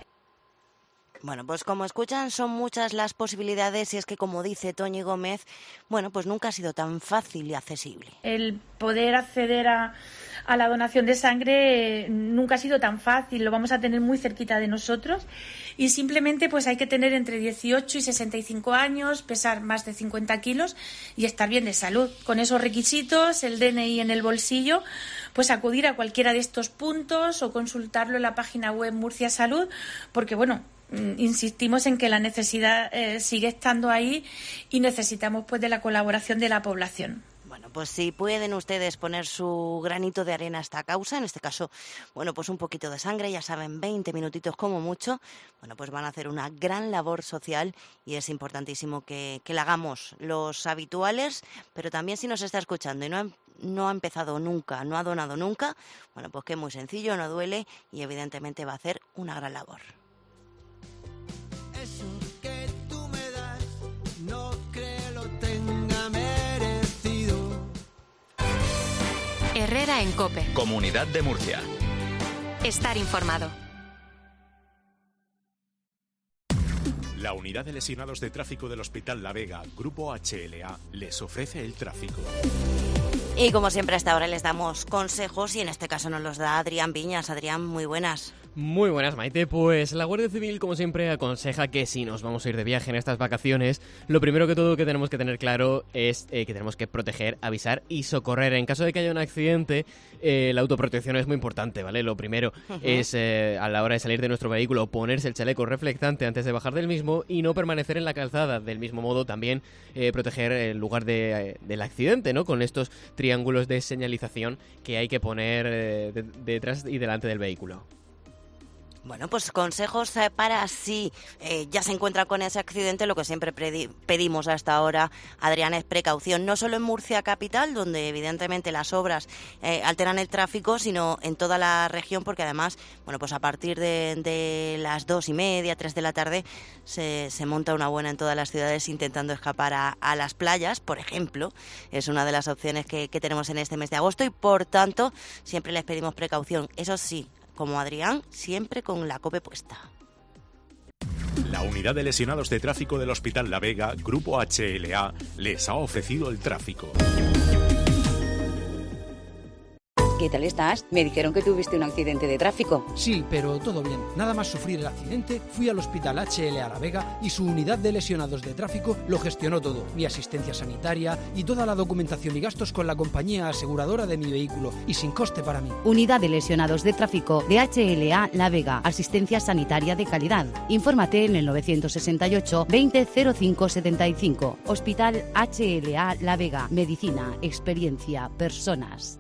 Bueno, pues como escuchan, son muchas las posibilidades, y es que, como dice Toñi Gómez, bueno, pues nunca ha sido tan fácil y accesible. El poder acceder a, a la donación de sangre eh, nunca ha sido tan fácil, lo vamos a tener muy cerquita de nosotros, y simplemente pues hay que tener entre dieciocho y sesenta y cinco años, pesar más de cincuenta kilos y estar bien de salud. Con esos requisitos, el D N I en el bolsillo, pues acudir a cualquiera de estos puntos o consultarlo en la página web Murcia Salud, porque bueno, insistimos en que la necesidad eh, sigue estando ahí y necesitamos pues de la colaboración de la población. Bueno, pues si pueden ustedes poner su granito de arena a esta causa, en este caso, bueno, pues un poquito de sangre, ya saben, veinte minutitos como mucho, bueno, pues van a hacer una gran labor social, y es importantísimo que, que la hagamos los habituales, pero también si nos está escuchando y no ha, no ha empezado nunca, no ha donado nunca, bueno, pues que es muy sencillo, no duele, y evidentemente va a hacer una gran labor. Eso que tú me das, no creo lo tenga merecido. Herrera en COPE. Comunidad de Murcia. Estar informado. La Unidad de Lesionados de Tráfico del Hospital La Vega, Grupo H L A, les ofrece el tráfico. Y como siempre, hasta ahora les damos consejos, y en este caso nos los da Adrián Viñas. Adrián, muy buenas. Muy buenas, Maite. Pues la Guardia Civil, como siempre, aconseja que si nos vamos a ir de viaje en estas vacaciones, lo primero que todo que tenemos que tener claro es eh, que tenemos que proteger, avisar y socorrer. En caso de que haya un accidente, eh, la autoprotección es muy importante, ¿vale? Lo primero uh-huh. es, eh, a la hora de salir de nuestro vehículo, ponerse el chaleco reflectante antes de bajar del mismo y no permanecer en la calzada. Del mismo modo, también eh, proteger el lugar de, eh, del accidente, ¿no? Con estos triángulos de señalización que hay que poner eh, de, detrás y delante del vehículo. Bueno, pues consejos para si eh, ya se encuentra con ese accidente. Lo que siempre pedi- pedimos hasta ahora, Adrián, es precaución, no solo en Murcia capital, donde evidentemente las obras eh, alteran el tráfico, sino en toda la región, porque además, bueno, pues a partir de, de las dos y media, tres de la tarde, se, se monta una buena en todas las ciudades intentando escapar a, a las playas, por ejemplo. Es una de las opciones que, que tenemos en este mes de agosto, y por tanto siempre les pedimos precaución. Eso sí, como Adrián, siempre con la COPE puesta. La Unidad de Lesionados de Tráfico del Hospital La Vega, Grupo H L A, les ha ofrecido el tráfico. ¿qué tal estás? Me dijeron que tuviste un accidente de tráfico. Sí, pero todo bien. Nada más sufrir el accidente, fui al Hospital H L A La Vega y su unidad de lesionados de tráfico lo gestionó todo. Mi asistencia sanitaria y toda la documentación y gastos con la compañía aseguradora de mi vehículo y sin coste para mí. Unidad de lesionados de tráfico de H L A La Vega. Asistencia sanitaria de calidad. Infórmate en el novecientos sesenta y ocho veinte cero cinco setenta y cinco. Hospital H L A La Vega. Medicina, experiencia, personas.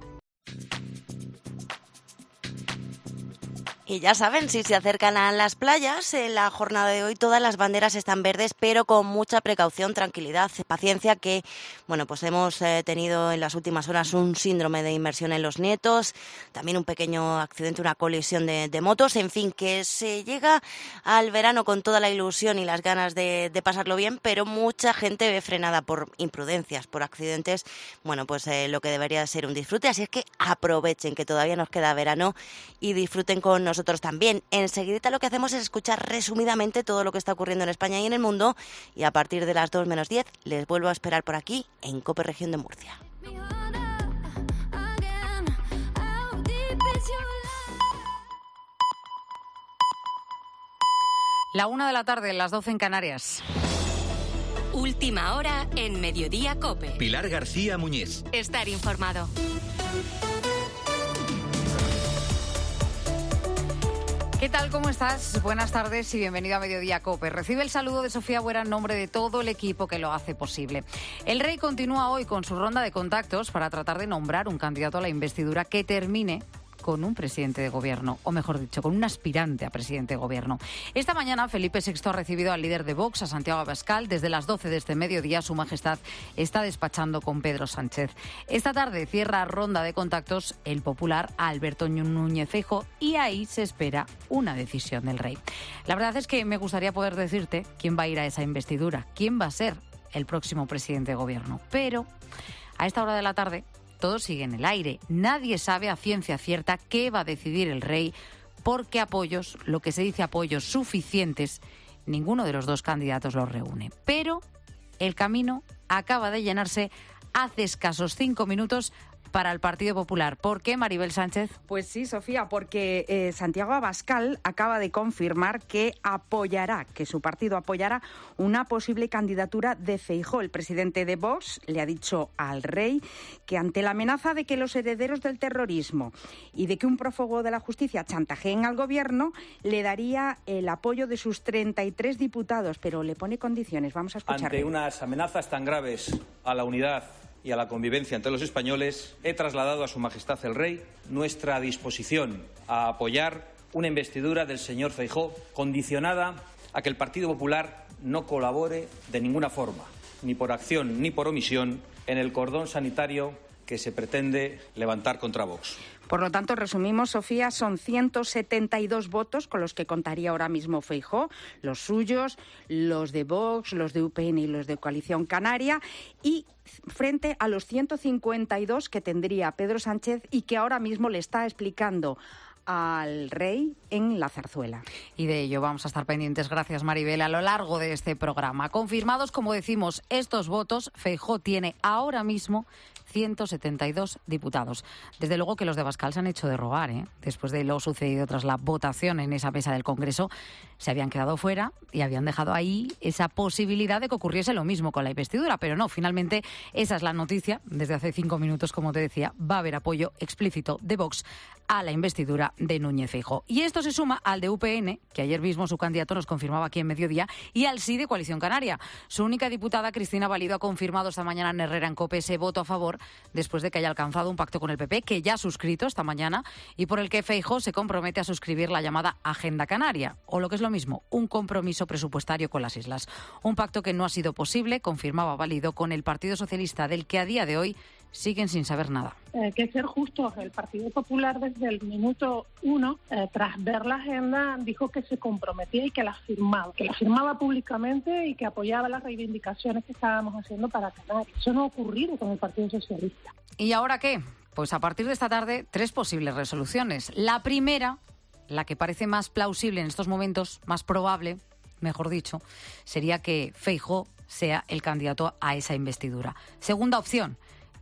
Y ya saben, si se acercan a las playas, en la jornada de hoy todas las banderas están verdes, pero con mucha precaución, tranquilidad, paciencia, que bueno, pues hemos eh, tenido en las últimas horas un síndrome de inmersión en Los Nietos, también un pequeño accidente, una colisión de, de motos, en fin, que se llega al verano con toda la ilusión y las ganas de, de pasarlo bien, pero mucha gente ve frenada por imprudencias, por accidentes, bueno, pues eh, lo que debería ser un disfrute, así es que aprovechen que todavía nos queda verano y disfruten con nosotros también. Enseguida lo que hacemos es escuchar resumidamente todo lo que está ocurriendo en España y en el mundo, y a partir de las dos menos diez les vuelvo a esperar por aquí en COPE Región de Murcia. La una de la tarde, las doce en Canarias. Última hora en Mediodía COPE. Pilar García Muñiz. Estar informado. ¿Qué tal? ¿Cómo estás? Buenas tardes y bienvenido a Mediodía COPE. Recibe el saludo de Sofía Buera en nombre de todo el equipo que lo hace posible. El Rey continúa hoy con su ronda de contactos para tratar de nombrar un candidato a la investidura que termine con un presidente de gobierno, o mejor dicho, con un aspirante a presidente de gobierno. Esta mañana Felipe sexto ha recibido al líder de Vox, a Santiago Abascal. Desde las doce de este mediodía, Su Majestad está despachando con Pedro Sánchez. Esta tarde cierra ronda de contactos el popular Alberto Núñez Feijóo y ahí se espera una decisión del Rey. La verdad es que me gustaría poder decirte quién va a ir a esa investidura, quién va a ser el próximo presidente de gobierno, pero a esta hora de la tarde todo sigue en el aire. Nadie sabe a ciencia cierta qué va a decidir el Rey, porque apoyos, lo que se dice apoyos suficientes, ninguno de los dos candidatos los reúne. Pero el camino acaba de llenarse hace escasos cinco minutos para el Partido Popular. ¿Por qué, Maribel Sánchez? Pues sí, Sofía, porque eh, Santiago Abascal acaba de confirmar que apoyará, que su partido apoyará una posible candidatura de Feijóo. El presidente de Vox le ha dicho al Rey que ante la amenaza de que los herederos del terrorismo y de que un prófugo de la justicia chantajeen al gobierno, le daría el apoyo de sus treinta y tres diputados, pero le pone condiciones. Vamos a escuchar. Ante unas amenazas tan graves a la unidad y a la convivencia entre los españoles, he trasladado a Su Majestad el Rey nuestra disposición a apoyar una investidura del señor Feijóo condicionada a que el Partido Popular no colabore de ninguna forma, ni por acción ni por omisión, en el cordón sanitario que se pretende levantar contra Vox. Por lo tanto, resumimos, Sofía, son ciento setenta y dos votos con los que contaría ahora mismo Feijóo, los suyos, los de Vox, los de U P N y los de Coalición Canaria, y frente a los ciento cincuenta y dos que tendría Pedro Sánchez y que ahora mismo le está explicando al Rey en la Zarzuela. Y de ello vamos a estar pendientes, gracias Maribel, a lo largo de este programa. Confirmados, como decimos, estos votos, Feijóo tiene ahora mismo ciento setenta y dos diputados. Desde luego que los de Abascal se han hecho de rogar, ¿eh? Después de lo sucedido tras la votación en esa mesa del Congreso, se habían quedado fuera y habían dejado ahí esa posibilidad de que ocurriese lo mismo con la investidura, pero no, finalmente esa es la noticia. Desde hace cinco minutos, como te decía, va a haber apoyo explícito de Vox a la investidura de Núñez Feijóo. Y esto se suma al de U P N, que ayer mismo su candidato nos confirmaba aquí en Mediodía, y al sí de Coalición Canaria. Su única diputada, Cristina Valido, ha confirmado esta mañana en Herrera en COPE ese voto a favor después de que haya alcanzado un pacto con el P P, que ya ha suscrito esta mañana, y por el que Feijóo se compromete a suscribir la llamada Agenda Canaria, o lo que es lo mismo, un compromiso presupuestario con las islas. Un pacto que no ha sido posible, confirmaba Valido, con el Partido Socialista, del que a día de hoy siguen sin saber nada. Hay que ser justos. El Partido Popular desde el minuto uno, eh, tras ver la agenda, dijo que se comprometía y que la firmaba, que la firmaba públicamente y que apoyaba las reivindicaciones que estábamos haciendo para Canarias. Eso no ha ocurrido con el Partido Socialista. ¿Y ahora qué? Pues a partir de esta tarde, tres posibles resoluciones. La primera, la que parece más plausible en estos momentos, más probable, mejor dicho, sería que Feijóo sea el candidato a esa investidura. Segunda opción,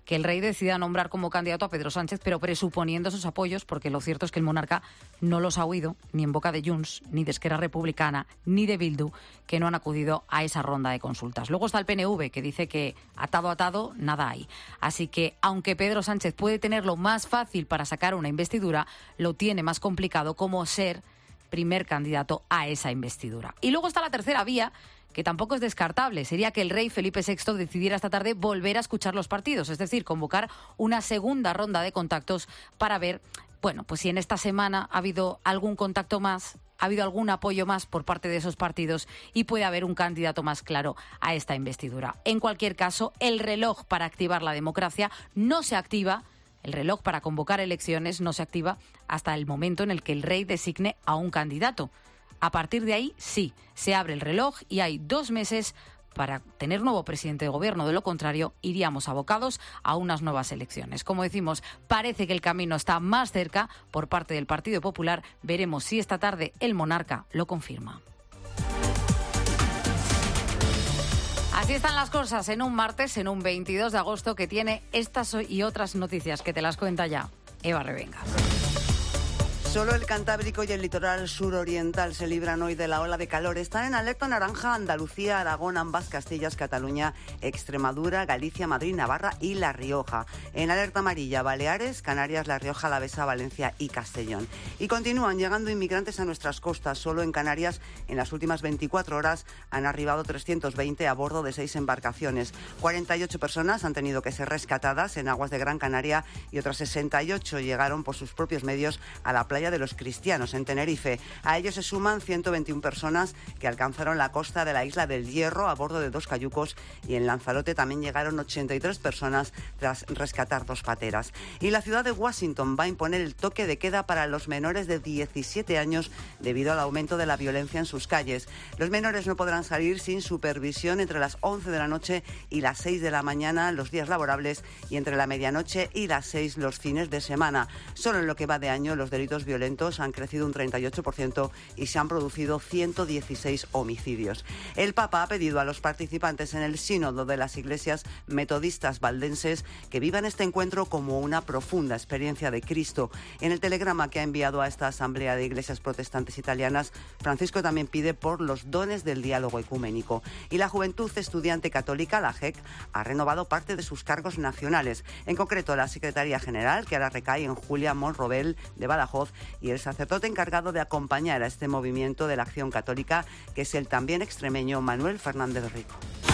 que el rey decida nombrar como candidato a Pedro Sánchez, pero presuponiendo sus apoyos, porque lo cierto es que el monarca no los ha oído ni en boca de Junts, ni de Esquerra Republicana, ni de Bildu, que no han acudido a esa ronda de consultas. Luego está el P N V, que dice que atado atado nada hay. Así que, aunque Pedro Sánchez puede tenerlo más fácil para sacar una investidura, lo tiene más complicado como ser primer candidato a esa investidura. Y luego está la tercera vía, que tampoco es descartable. Sería que el rey Felipe sexto decidiera esta tarde volver a escuchar los partidos, es decir, convocar una segunda ronda de contactos para ver, bueno, pues si en esta semana ha habido algún contacto más, ha habido algún apoyo más por parte de esos partidos y puede haber un candidato más claro a esta investidura. En cualquier caso, el reloj para activar la democracia no se activa. El reloj para convocar elecciones no se activa hasta el momento en el que el rey designe a un candidato. A partir de ahí, sí, se abre el reloj y hay dos meses para tener nuevo presidente de gobierno. De lo contrario, iríamos abocados a unas nuevas elecciones. Como decimos, parece que el camino está más cerca por parte del Partido Popular. Veremos si esta tarde el monarca lo confirma. Así están las cosas en un martes, en un veintidós de agosto, que tiene estas y otras noticias que te las cuenta ya Eva Revenga. Solo el Cantábrico y el litoral suroriental se libran hoy de la ola de calor. Están en alerta naranja Andalucía, Aragón, ambas Castillas, Cataluña, Extremadura, Galicia, Madrid, Navarra y La Rioja. En alerta amarilla Baleares, Canarias, La Rioja, Alavesa, Valencia y Castellón. Y continúan llegando inmigrantes a nuestras costas. Solo en Canarias, en las últimas veinticuatro horas, han arribado trescientos veinte a bordo de seis embarcaciones. cuarenta y ocho personas han tenido que ser rescatadas en aguas de Gran Canaria y otras sesenta y ocho llegaron por sus propios medios a la playa de los Cristianos, en Tenerife. A ellos se suman ciento veintiuna personas que alcanzaron la costa de la isla del Hierro a bordo de dos cayucos, y en Lanzarote también llegaron ochenta y tres personas tras rescatar dos pateras. Y la ciudad de Washington va a imponer el toque de queda para los menores de diecisiete años debido al aumento de la violencia en sus calles. Los menores no podrán salir sin supervisión entre las once de la noche y las seis de la mañana los días laborables y entre la medianoche y las seis los fines de semana. Solo en lo que va de año los delitos violentos han crecido un treinta y ocho por ciento y se han producido ciento dieciséis homicidios. El Papa ha pedido a los participantes en el sínodo de las iglesias metodistas valdenses que vivan este encuentro como una profunda experiencia de Cristo. En el telegrama que ha enviado a esta asamblea de iglesias protestantes italianas, Francisco también pide por los dones del diálogo ecuménico. Y la Juventud Estudiante Católica, la J E C, ha renovado parte de sus cargos nacionales, en concreto la Secretaría General, que ahora recae en Julia Monrobel de Badajoz, y el sacerdote encargado de acompañar a este movimiento de la Acción Católica, que es el también extremeño Manuel Fernández Rico.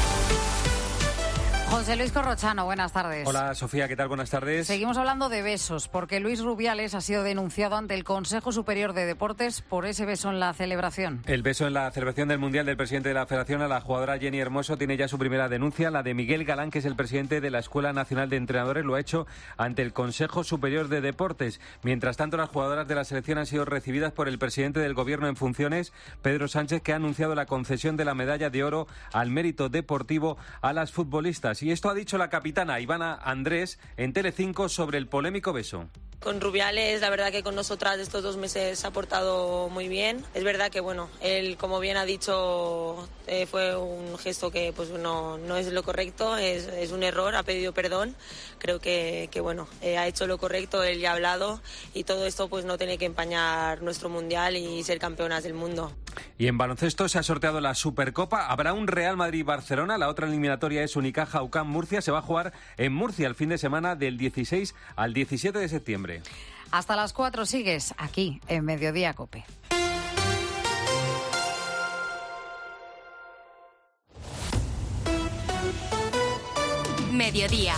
José Luis Corrochano, buenas tardes. Hola Sofía, ¿qué tal? Buenas tardes. Seguimos hablando de besos, porque Luis Rubiales ha sido denunciado ante el Consejo Superior de Deportes por ese beso en la celebración. El beso en la celebración del Mundial del presidente de la Federación a la jugadora Jenny Hermoso tiene ya su primera denuncia. La de Miguel Galán, que es el presidente de la Escuela Nacional de Entrenadores, lo ha hecho ante el Consejo Superior de Deportes. Mientras tanto, las jugadoras de la selección han sido recibidas por el presidente del Gobierno en funciones, Pedro Sánchez, que ha anunciado la concesión de la medalla de oro al mérito deportivo a las futbolistas. Y esto ha dicho la capitana Ivana Andrés en Telecinco sobre el polémico beso. Con Rubiales, la verdad que con nosotras estos dos meses se ha portado muy bien. Es verdad que, bueno, él, como bien ha dicho, eh, fue un gesto que pues no, no es lo correcto, es, es un error, ha pedido perdón. Creo que, que bueno, eh, ha hecho lo correcto, él ya ha hablado, y todo esto pues no tiene que empañar nuestro Mundial y ser campeonas del mundo. Y en baloncesto se ha sorteado la Supercopa. Habrá un Real Madrid-Barcelona. La otra eliminatoria es Unicaja U C A M Murcia. Se va a jugar en Murcia el fin de semana del dieciséis al diecisiete de septiembre. Hasta las cuatro sigues aquí en Mediodía COPE. Mediodía.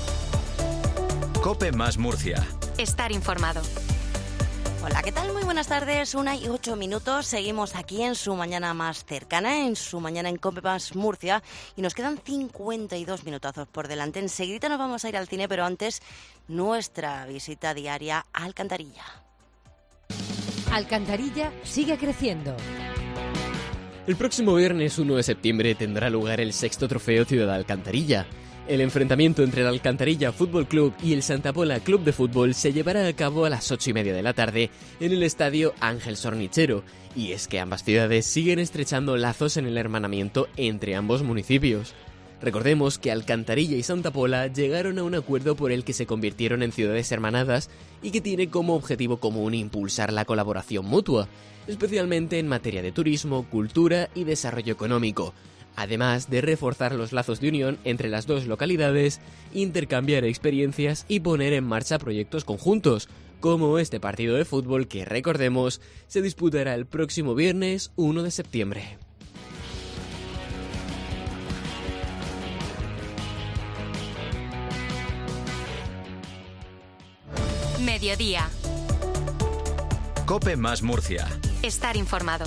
COPE más Murcia. Estar informado. Hola, ¿qué tal? Muy buenas tardes, una y ocho minutos. Seguimos aquí en su mañana más cercana, en su mañana en COPE más Murcia, y nos quedan cincuenta y dos minutazos por delante. Enseguida nos vamos a ir al cine, pero antes nuestra visita diaria a Alcantarilla. Alcantarilla sigue creciendo. El próximo viernes uno de septiembre tendrá lugar el sexto trofeo Ciudad de Alcantarilla. El enfrentamiento entre el Alcantarilla Fútbol Club y el Santa Pola Club de Fútbol se llevará a cabo a las ocho y media de la tarde en el estadio Ángel Sornichero, y es que ambas ciudades siguen estrechando lazos en el hermanamiento entre ambos municipios. Recordemos que Alcantarilla y Santa Pola llegaron a un acuerdo por el que se convirtieron en ciudades hermanadas y que tiene como objetivo común impulsar la colaboración mutua, especialmente en materia de turismo, cultura y desarrollo económico, además de reforzar los lazos de unión entre las dos localidades, intercambiar experiencias y poner en marcha proyectos conjuntos, como este partido de fútbol que, recordemos, se disputará el próximo viernes uno de septiembre. Mediodía. COPE más Murcia. Estar informado.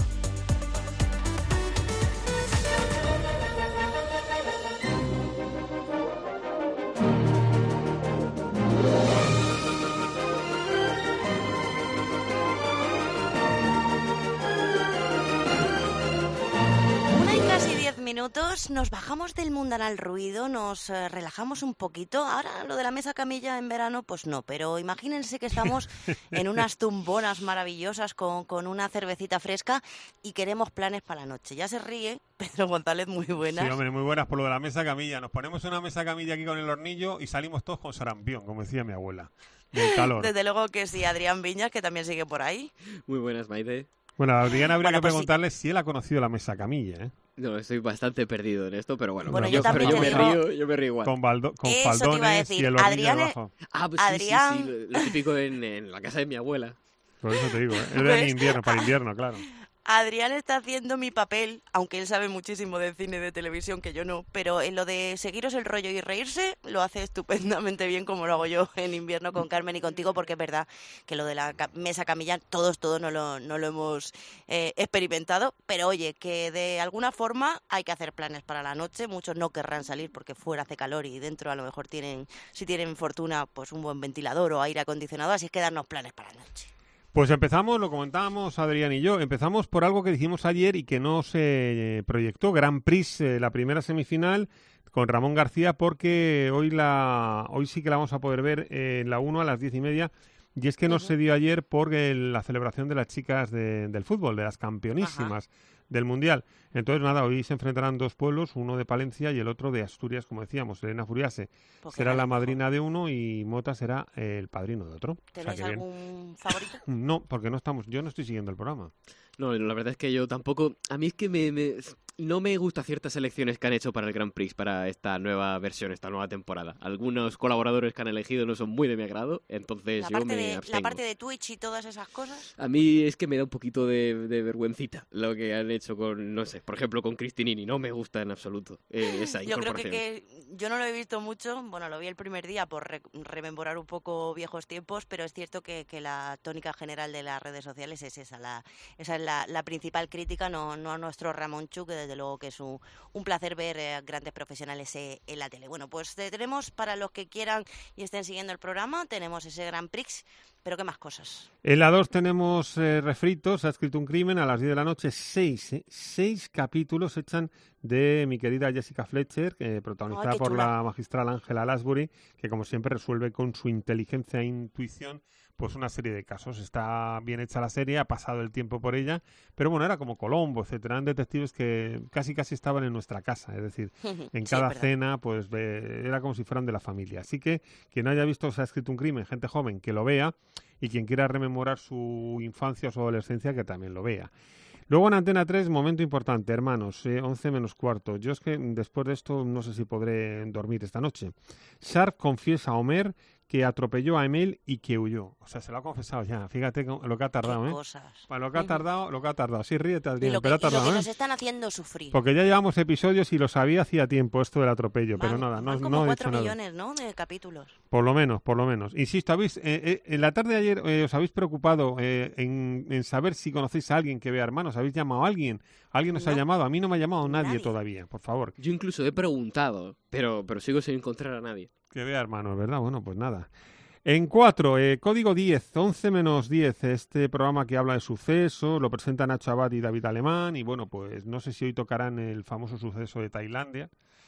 Minutos, nos bajamos del mundanal ruido, nos eh, relajamos un poquito. Ahora lo de la mesa camilla en verano, pues no, pero imagínense que estamos en unas tumbonas maravillosas con, con una cervecita fresca y queremos planes para la noche. Ya se ríe Pedro González, muy buenas. Sí, hombre, muy buenas por lo de la mesa camilla. Nos ponemos una mesa camilla aquí con el hornillo y salimos todos con sarampión, como decía mi abuela, del calor. Desde luego que sí, Adrián Viñas, que también sigue por ahí. Muy buenas, Maite. Bueno, a Adrián habría Bueno, que pues preguntarle sí. si él ha conocido la mesa camilla, ¿eh? No, estoy bastante perdido en esto, pero bueno, Bueno, pero yo, yo pero yo me también te digo- río, yo me río igual. Con, baldo- con Eso te iba a faldones decir. y el hornillo Adrián es- debajo. Ah, pues sí, Adrián- sí, sí, lo, lo típico en, en la casa de mi abuela. Por eso te digo, ¿eh? Es de ¿Ves? invierno, para invierno, claro. Adrián está haciendo mi papel, aunque él sabe muchísimo de cine y de televisión que yo no, pero en lo de seguiros el rollo y reírse lo hace estupendamente bien, como lo hago yo en invierno con Carmen y contigo, porque es verdad que lo de la ca- mesa camilla todos, todos no lo, no lo hemos eh, experimentado, pero oye, que de alguna forma hay que hacer planes para la noche. Muchos no querrán salir porque fuera hace calor y dentro a lo mejor tienen, si tienen fortuna, pues un buen ventilador o aire acondicionado, así es que darnos planes para la noche. Pues empezamos, lo comentábamos Adrián y yo, empezamos por algo que dijimos ayer y que no se eh, proyectó, Grand Prix, eh, la primera semifinal con Ramón García, porque hoy la hoy sí que la vamos a poder ver eh, en la uno a las diez y media, y es que no se dio ayer por eh, la celebración de las chicas de- del fútbol, de las campeonísimas del Mundial. Entonces, nada, hoy se enfrentarán dos pueblos, uno de Palencia y el otro de Asturias, como decíamos. Elena Furiase Pues será qué la ganas, madrina de uno y Mota será eh, el padrino de otro. O sea, ¿Tenéis que bien. algún favorito? No, porque no estamos, yo no estoy siguiendo el programa. No, la verdad es que yo tampoco... A mí es que me, me- no me gustan ciertas selecciones que han hecho para el Grand Prix, para esta nueva versión, esta nueva temporada. Algunos colaboradores que han elegido no son muy de mi agrado, entonces La yo parte, me de, la abstengo. parte de Twitch y todas esas cosas. A mí es que me da un poquito de, de vergüencita lo que han hecho con, no sé, por ejemplo, con Cristinini. No me gusta en absoluto eh, esa Yo creo que, incorporación. que yo no lo he visto mucho, bueno, lo vi el primer día por re- rememorar un poco viejos tiempos, pero es cierto que, que la tónica general de las redes sociales es esa, la, esa es la, la principal crítica, no, no a nuestro Ramón Chu, que desde luego que es un, un placer ver eh, grandes profesionales eh, en la tele. Bueno, pues eh, tenemos, para los que quieran y estén siguiendo el programa, tenemos ese Grand Prix, pero ¿qué más cosas? En la dos tenemos eh, refritos, se ha escrito un crimen a las diez de la noche, seis, eh, seis capítulos echan de mi querida Jessica Fletcher, eh, protagonizada Ay, qué por chula. la magistral Angela Lansbury, que como siempre resuelve con su inteligencia e intuición pues una serie de casos. Está bien hecha la serie, ha pasado el tiempo por ella, pero bueno, era como Colombo, etcétera, eran detectives que casi casi estaban en nuestra casa, es decir, en Sí, cada es verdad. cena pues ve- era como si fueran de la familia. Así que quien haya visto Se ha escrito un crimen, gente joven, que lo vea, y quien quiera rememorar su infancia o su adolescencia, que también lo vea. Luego en Antena tres, momento importante, hermanos, eh, once menos cuarto. Yo es que después de esto no sé si podré dormir esta noche. Sharp confiesa a Homer que atropelló a Emil y que huyó. O sea, se lo ha confesado ya. Fíjate con- lo que ha tardado, Qué ¿eh? cosas. Para lo que ha Ujú. tardado, lo que ha tardado. Sí, ríete, Y Adrián, lo que, pero ha y lo tardado, que ¿eh? nos están haciendo sufrir. Porque ya llevamos episodios y lo sabía hacía tiempo esto del atropello, pero Van- nada, no, van no como he dicho cuatro nada. millones, ¿no?, de capítulos. Por lo menos, por lo menos. Insisto, habéis, eh, eh, en la tarde de ayer eh, os habéis preocupado eh, en, en saber si conocéis a alguien que vea Hermanos. ¿Habéis llamado a alguien? ¿Alguien os ha No. llamado? A mí no me ha llamado nadie, Nadie. todavía, por favor. Yo incluso he preguntado, pero, pero sigo sin encontrar a nadie. Que vea Hermanos, ¿verdad? Bueno, pues nada. En cuatro, eh, Código diez, once menos diez, este programa que habla de sucesos, lo presenta Nacho Abad y David Alemán, y bueno, pues no sé si hoy tocarán el famoso suceso de Tailandia.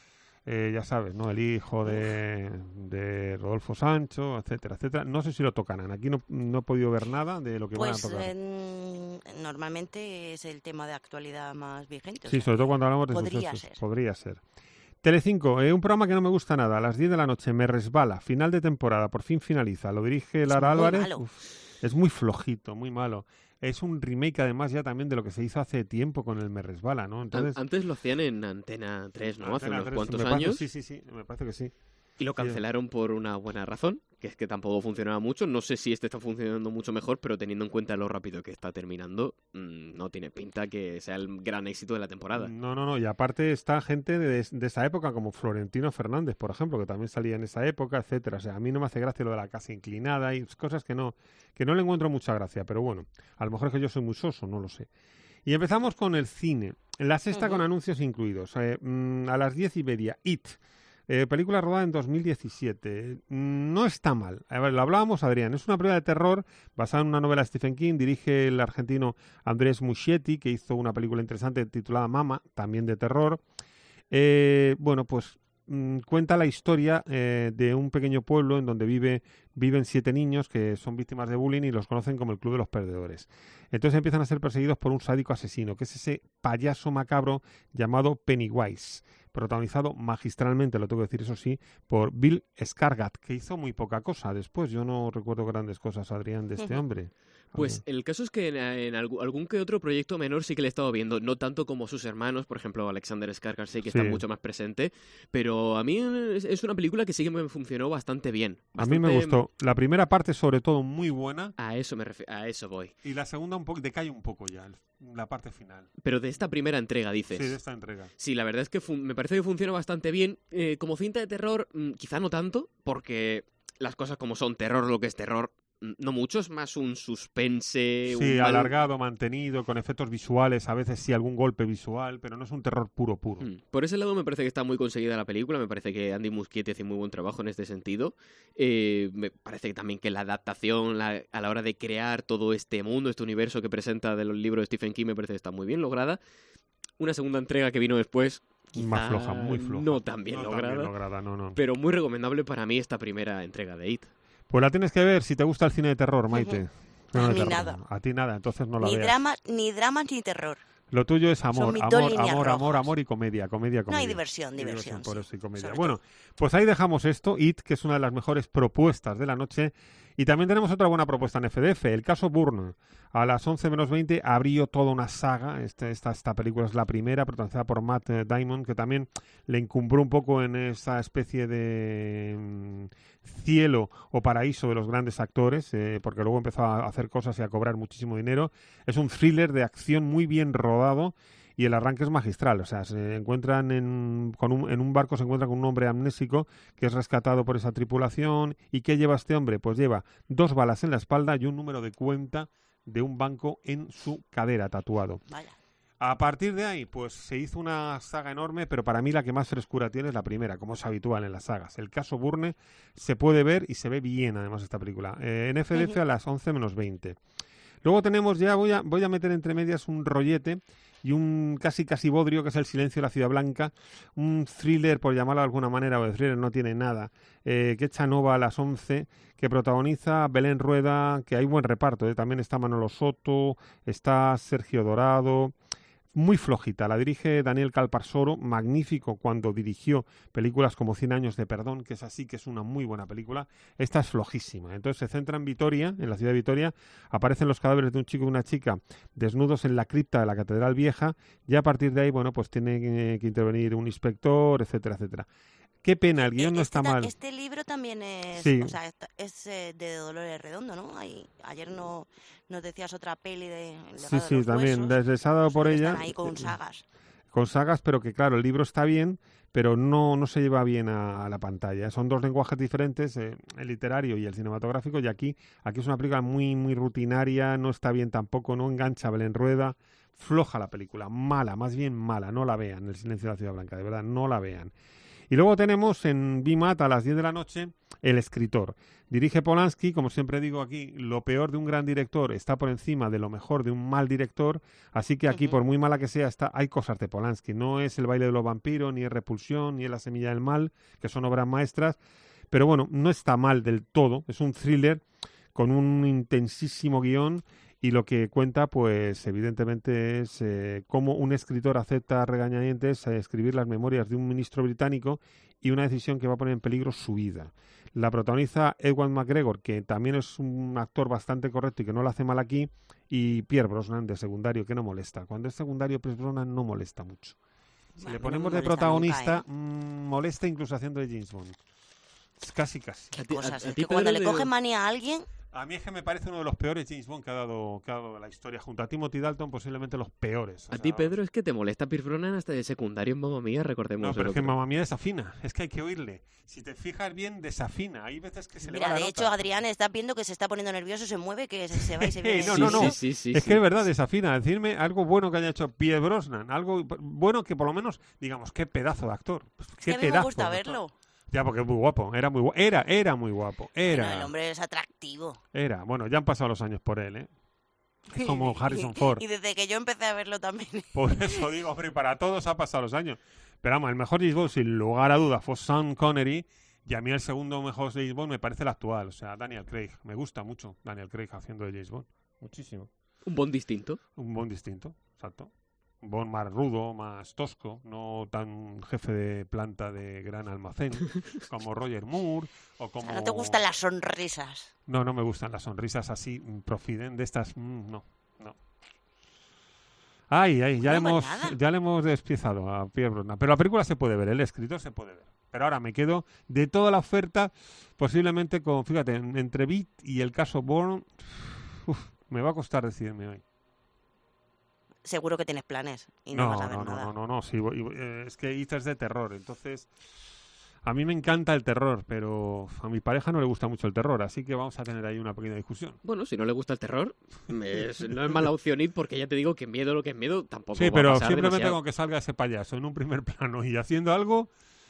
Eh, ya sabes, ¿no? El hijo de, de Rodolfo Sancho, etcétera, etcétera. No sé si lo tocarán. Aquí no, no he podido ver nada de lo que van a Pues tocar. en- normalmente es el tema de actualidad más vigente. o Sí, sea sobre todo que cuando hablamos de podría sucesos. ser. Podría ser. Telecinco, eh, un programa que no me gusta nada, a las diez de la noche, Me resbala, final de temporada, por fin finaliza, lo dirige Lara Álvarez. Uf, es muy flojito, muy malo. Es un remake además ya también de lo que se hizo hace tiempo con el Me resbala, ¿no? Entonces, Antes lo hacían en Antena tres, ¿no? Antena hace unos tres, cuantos me parece, años. Sí, sí, sí, me parece que sí. Y lo cancelaron por una buena razón, que es que tampoco funcionaba mucho. No sé si este está funcionando mucho mejor, pero teniendo en cuenta lo rápido que está terminando, mmm, no tiene pinta que sea el gran éxito de la temporada. No, no, no. Y aparte está gente de, de esa época, como Florentino Fernández, por ejemplo, que también salía en esa época, etcétera. O sea, a mí no me hace gracia lo de la casa inclinada y cosas que no, que no le encuentro mucha gracia. Pero bueno, a lo mejor es que yo soy muy soso, no lo sé. Y empezamos con el cine. La sexta uh-huh. con anuncios incluidos. Eh, mmm, a las diez y media, It. Eh, película rodada en dos mil diecisiete. No está mal. A ver, lo hablábamos, Adrián. Es una película de terror basada en una novela de Stephen King. Dirige el argentino Andrés Muschietti, que hizo una película interesante titulada Mama, también de terror. Eh, bueno, pues mmm, cuenta la historia eh, de un pequeño pueblo en donde vive, viven siete niños que son víctimas de bullying y los conocen como el Club de los Perdedores. Entonces empiezan a ser perseguidos por un sádico asesino, que es ese payaso macabro llamado Pennywise, protagonizado magistralmente, lo tengo que decir eso sí, por Bill Skarsgård, que hizo muy poca cosa después. Yo no recuerdo grandes cosas, Adrián, de este uh-huh. hombre. Pues el caso es que en, en algún que otro proyecto menor sí que le he estado viendo, no tanto como sus hermanos, por ejemplo, Alexander Skarsgård sí que sí. está mucho más presente, pero a mí es, es una película que sí que me funcionó bastante bien. Bastante... A mí me gustó. La primera parte, sobre todo, muy buena. A eso me refiero, a eso voy. Y la segunda un poco decae un poco ya, la parte final. Pero de esta primera entrega, dices. Sí, de esta entrega. Sí, la verdad es que me parece que funciona bastante bien. Eh, como cinta de terror, mmm, quizá no tanto, porque las cosas como son terror, lo que es terror, no mucho, es más un suspense. Sí, un mal... alargado, mantenido, con efectos visuales, a veces sí algún golpe visual, pero no es un terror puro, puro. Mm. Por ese lado me parece que está muy conseguida la película, me parece que Andy Muschietti hace muy buen trabajo en este sentido. Eh, me parece que también que la adaptación la, a la hora de crear todo este mundo, este universo que presenta de los libros de Stephen King, me parece que está muy bien lograda. Una segunda entrega que vino después, quizá más floja, muy floja. No tan bien no lograda, tan bien lograda no, no. pero muy recomendable para mí esta primera entrega de It. Pues la tienes que ver si te gusta el cine de terror, Maite. Uh-huh. No, a mí terror. nada. A ti nada, entonces no la ni veas. Drama, ni drama ni terror. Lo tuyo es amor, amor, amor, rojas. amor, amor y comedia, comedia, comedia. No hay diversión, diversión. Por sí. eso y comedia. Sobre Bueno, todo. pues ahí dejamos esto, It, que es una de las mejores propuestas de la noche. Y también tenemos otra buena propuesta en F D F, el caso Bourne. A las once menos veinte abrió toda una saga. Este, esta, esta película es la primera, protagonizada por Matt Damon, que también le encumbró un poco en esa especie de mm, cielo o paraíso de los grandes actores, eh, porque luego empezó a hacer cosas y a cobrar muchísimo dinero. Es un thriller de acción muy bien rodado. Y el arranque es magistral, o sea, se encuentran en, con un, en un barco, se encuentran con un hombre amnésico que es rescatado por esa tripulación. ¿Y qué lleva este hombre? Pues lleva dos balas en la espalda y un número de cuenta de un banco en su cadera tatuado. Vaya. A partir de ahí, pues se hizo una saga enorme, pero para mí la que más frescura tiene es la primera, como es habitual en las sagas. El caso Bourne se puede ver y se ve bien, además, esta película. Eh, en F D F a las once menos veinte. Luego tenemos ya, voy a, voy a meter entre medias un rollete y un casi casi bodrio, que es El silencio de la ciudad blanca, un thriller, por llamarlo de alguna manera, o de thriller no tiene nada, eh, que echa Nova a las once, que protagoniza Belén Rueda, que hay buen reparto, eh, también está Manolo Soto, está Sergio Dorado. Muy flojita, la dirige Daniel Calparsoro, magnífico cuando dirigió películas como Cien años de perdón, que es así, que es una muy buena película. Esta es flojísima, entonces se centra en Vitoria, en la ciudad de Vitoria, aparecen los cadáveres de un chico y una chica desnudos en la cripta de la Catedral Vieja, y a partir de ahí, bueno, pues tiene que, que intervenir un inspector, etcétera, etcétera. Qué pena, el guión este, no está mal. Este libro también es, sí. o sea, es eh, de Dolores Redondo, ¿no? Ahí, ayer no nos decías otra peli de... Sí, sí, también, desde por ella. Están ahí con sagas. Con sagas, pero que claro, el libro está bien, pero no, no se lleva bien a, a la pantalla. Son dos lenguajes diferentes, eh, el literario y el cinematográfico, y aquí, aquí es una película muy, muy rutinaria, no está bien tampoco, no engancha a Belén Rueda, floja la película, mala, más bien mala, no la vean, El silencio de la ciudad blanca, de verdad, no la vean. Y luego tenemos en B M A T a las diez de la noche El escritor. Dirige Polanski, como siempre digo aquí, lo peor de un gran director está por encima de lo mejor de un mal director, así que aquí, uh-huh. por muy mala que sea, está, hay cosas de Polanski. No es El baile de los vampiros, ni es Repulsión, ni es La semilla del mal, que son obras maestras, pero bueno, no está mal del todo, es un thriller con un intensísimo guión y lo que cuenta, pues evidentemente es eh, cómo un escritor acepta a regañadientes a escribir las memorias de un ministro británico y una decisión que va a poner en peligro su vida. La protagoniza Ewan McGregor, que también es un actor bastante correcto y que no lo hace mal aquí, y Pierce Brosnan, de secundario, que no molesta. Cuando es secundario, Pierce Brosnan no molesta mucho. Si bueno, le ponemos no de protagonista, nunca, ¿eh? mmm, molesta incluso haciendo de James Bond. Casi, casi. ¿Qué cosas? Es que cuando le coge manía a alguien... A mí es que me parece uno de los peores James Bond que ha dado, que ha dado la historia. Junto a Timothy Dalton, posiblemente los peores. A sea, ti, Pedro, es que te molesta Pierce Brosnan hasta de secundario en Mamma Mía, recordemos. No, pero es que Mamma Mía desafina. Es que hay que oírle. Si te fijas bien, desafina. Hay veces que se Mira, le va la de nota. hecho, Adrián está viendo que se está poniendo nervioso, se mueve, que se, se va y se viene. no, no, no. Sí, sí, sí, es sí, que es verdad, desafina. Decirme algo bueno que haya hecho Pierce Brosnan. Algo bueno que por lo menos, digamos, qué pedazo de actor. Es qué que a mí pedazo me gusta verlo. Ya, porque es muy guapo. Era muy guapo. Era, era muy guapo. Era. Bueno, el hombre es atractivo. Era. Bueno, ya han pasado los años por él, ¿eh? Es como Harrison Ford. Y desde que yo empecé a verlo también. Por eso digo, hombre, para todos ha pasado los años. Pero vamos, el mejor James Bond, sin lugar a dudas, fue Sean Connery. Y a mí el segundo mejor James Bond me parece el actual. O sea, Daniel Craig. Me gusta mucho Daniel Craig haciendo de James Bond. Muchísimo. Un Bond distinto. Un Bond distinto, exacto. Un Bond más rudo, más tosco, no tan jefe de planta de gran almacén como Roger Moore o como... O sea, ¿no te gustan las sonrisas? No, no me gustan las sonrisas así, profiden de estas, mm, no, no. Ay, ay, ya, no, hemos, pues ya le hemos despiezado a Pierce Brosnan, pero la película se puede ver, el escritor se puede ver. Pero ahora me quedo de toda la oferta, posiblemente con, fíjate, entre Beat y el caso Bourne, uf, me va a costar decidirme hoy. Seguro que tienes planes y no, no vas a ver no, nada. No, no, no, sí, eh, es que It es de terror, entonces a mí me encanta el terror, pero a mi pareja no le gusta mucho el terror, así que vamos a tener ahí una pequeña discusión. Bueno, si no le gusta el terror, es, no es mala opción ir, porque ya te digo que miedo lo que es miedo tampoco sí, va pero a pasar simplemente demasiado. con que salga ese payaso en un primer plano y haciendo algo,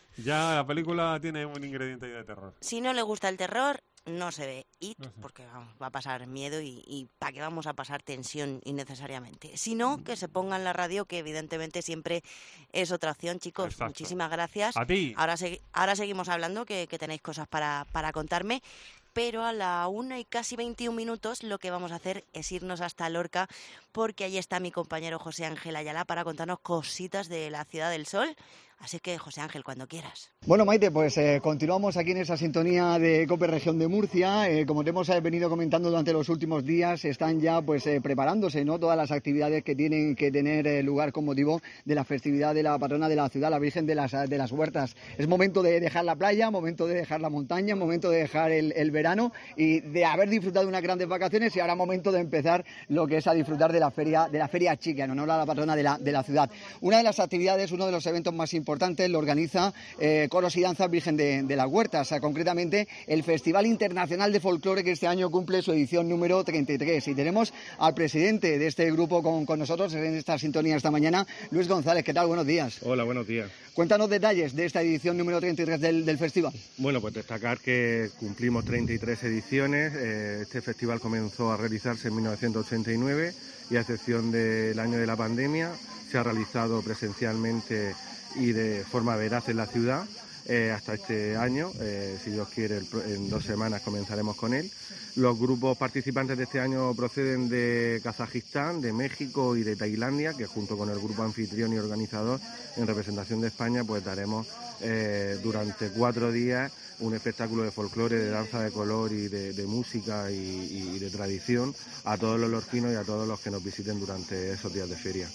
ya la película tiene un ingrediente ahí de terror. Si no le gusta el terror, no se ve It, No sé. porque vamos, va a pasar miedo y, y ¿para qué vamos a pasar tensión innecesariamente? Si no, que se ponga en la radio, que evidentemente siempre es otra opción, chicos. Exacto. Muchísimas gracias. A ti. Ahora, segui- ahora seguimos hablando, que, que tenéis cosas para, para contarme, pero a la una y casi veintiún minutos lo que vamos a hacer es irnos hasta Lorca, porque ahí está mi compañero José Ángel Ayala para contarnos cositas de la Ciudad del Sol. Así que, José Ángel, cuando quieras. Bueno, Maite, pues eh, continuamos aquí en esa sintonía de COPE Región de Murcia. Eh, como te hemos eh, venido comentando durante los últimos días, están ya pues eh, preparándose, ¿no?, todas las actividades que tienen que tener eh, lugar con motivo de la festividad de la patrona de la ciudad, la Virgen de las, de las Huertas. Es momento de dejar la playa, momento de dejar la montaña, momento de dejar el, el verano y de haber disfrutado de unas grandes vacaciones, y ahora momento de empezar lo que es a disfrutar de la feria, de la feria chica, en honor a la patrona de la, de la ciudad. Una de las actividades, uno de los eventos más importantes, lo organiza eh, Coros y Danzas Virgen de, de las Huertas, o sea, concretamente el Festival Internacional de Folclore, que este año cumple su edición número treinta y tres. Y tenemos al presidente de este grupo con, con nosotros en esta sintonía esta mañana, Luis González. ¿Qué tal? Buenos días. Hola, buenos días. Cuéntanos detalles de esta edición número treinta y tres del, del festival. Bueno, pues destacar que cumplimos treinta y tres ediciones. Eh, este festival comenzó a realizarse en mil novecientos ochenta y nueve y a excepción del año de la pandemia se ha realizado presencialmente y de forma veraz en la ciudad eh, hasta este año. Eh, si Dios quiere, el, en dos semanas comenzaremos con él. Los grupos participantes de este año proceden de Kazajistán, de México y de Tailandia, que junto con el grupo anfitrión y organizador en representación de España, pues daremos eh, durante cuatro días un espectáculo de folclore, de danza de color y de, de música y, y de tradición a todos los lorquinos y a todos los que nos visiten durante esos días de feria.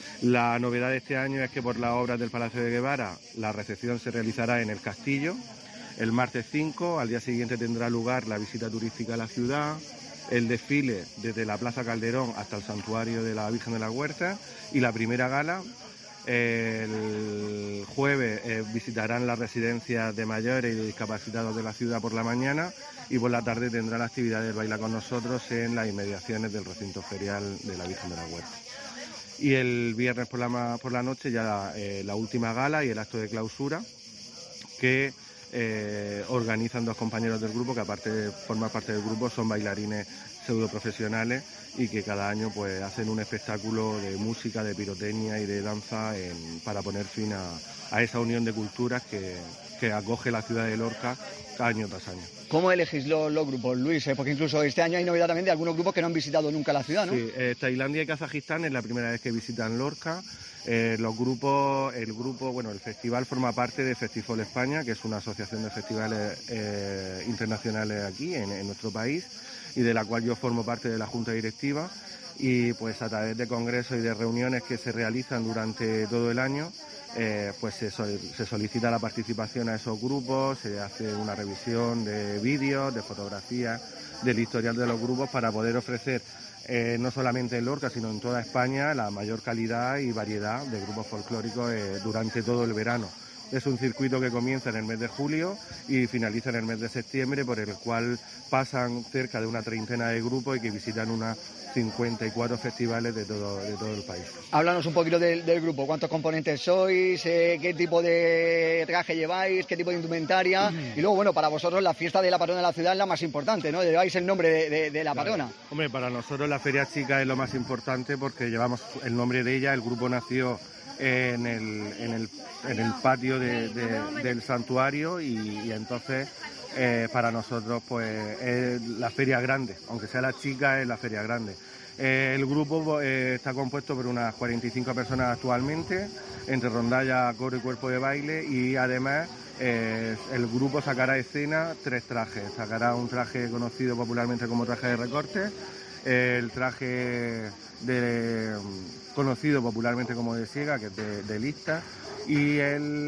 La novedad de este año es que por las obras del Palacio de Guevara la recepción se realizará en el Castillo el martes cinco, al día siguiente tendrá lugar la visita turística a la ciudad, el desfile desde la Plaza Calderón hasta el Santuario de la Virgen de las Huertas y la primera gala. El jueves eh, visitarán las residencias de mayores y de discapacitados de la ciudad por la mañana y por la tarde tendrá la actividad del Baila con Nosotros en las inmediaciones del recinto ferial de la Virgen de las Huertas. Y el viernes por la, por la noche ya eh, la última gala y el acto de clausura que eh, organizan dos compañeros del grupo que aparte de formar parte del grupo son bailarines pseudoprofesionales y que cada año pues hacen un espectáculo de música, de pirotecnia y de danza en, para poner fin a, a esa unión de culturas que, que acoge la ciudad de Lorca año tras año. ¿Cómo elegís los, los grupos, Luis? Eh, porque incluso este año hay novedad también de algunos grupos que no han visitado nunca la ciudad, ¿no? Sí, eh, Tailandia y Kazajistán es la primera vez que visitan Lorca. Eh, los grupos, el grupo, bueno, el festival forma parte de Festifol España, que es una asociación de festivales eh, internacionales aquí en, en nuestro país, y de la cual yo formo parte de la junta directiva. Y pues a través de congresos y de reuniones que se realizan durante todo el año, eh, pues se, sol, se solicita la participación a esos grupos, se hace una revisión de vídeos, de fotografías, del historial de los grupos para poder ofrecer Eh, no solamente en Lorca, sino en toda España, la mayor calidad y variedad de grupos folclóricos eh, durante todo el verano. Es un circuito que comienza en el mes de julio y finaliza en el mes de septiembre, por el cual pasan cerca de una treintena de grupos y que visitan unas cincuenta y cuatro festivales de todo, de todo el país. Háblanos un poquito del, del grupo, cuántos componentes sois, eh, qué tipo de traje lleváis, qué tipo de indumentaria, mm. y luego, bueno, para vosotros la fiesta de la patrona de la ciudad es la más importante, ¿no? Lleváis el nombre de, de, de la claro. patrona. Hombre, para nosotros la Feria Chica es lo más importante porque llevamos el nombre de ella. El grupo nació en el, en el, en el patio de, de, del santuario y, y entonces eh, para nosotros pues es la feria grande, aunque sea la chica, es la feria grande. Eh, el grupo eh, está compuesto por unas cuarenta y cinco personas actualmente, entre rondalla, coro y cuerpo de baile, y además eh, el grupo sacará a escena tres trajes. Sacará un traje conocido popularmente como traje de recorte, eh, el traje de, conocido popularmente como de siega, que es de, de lista, y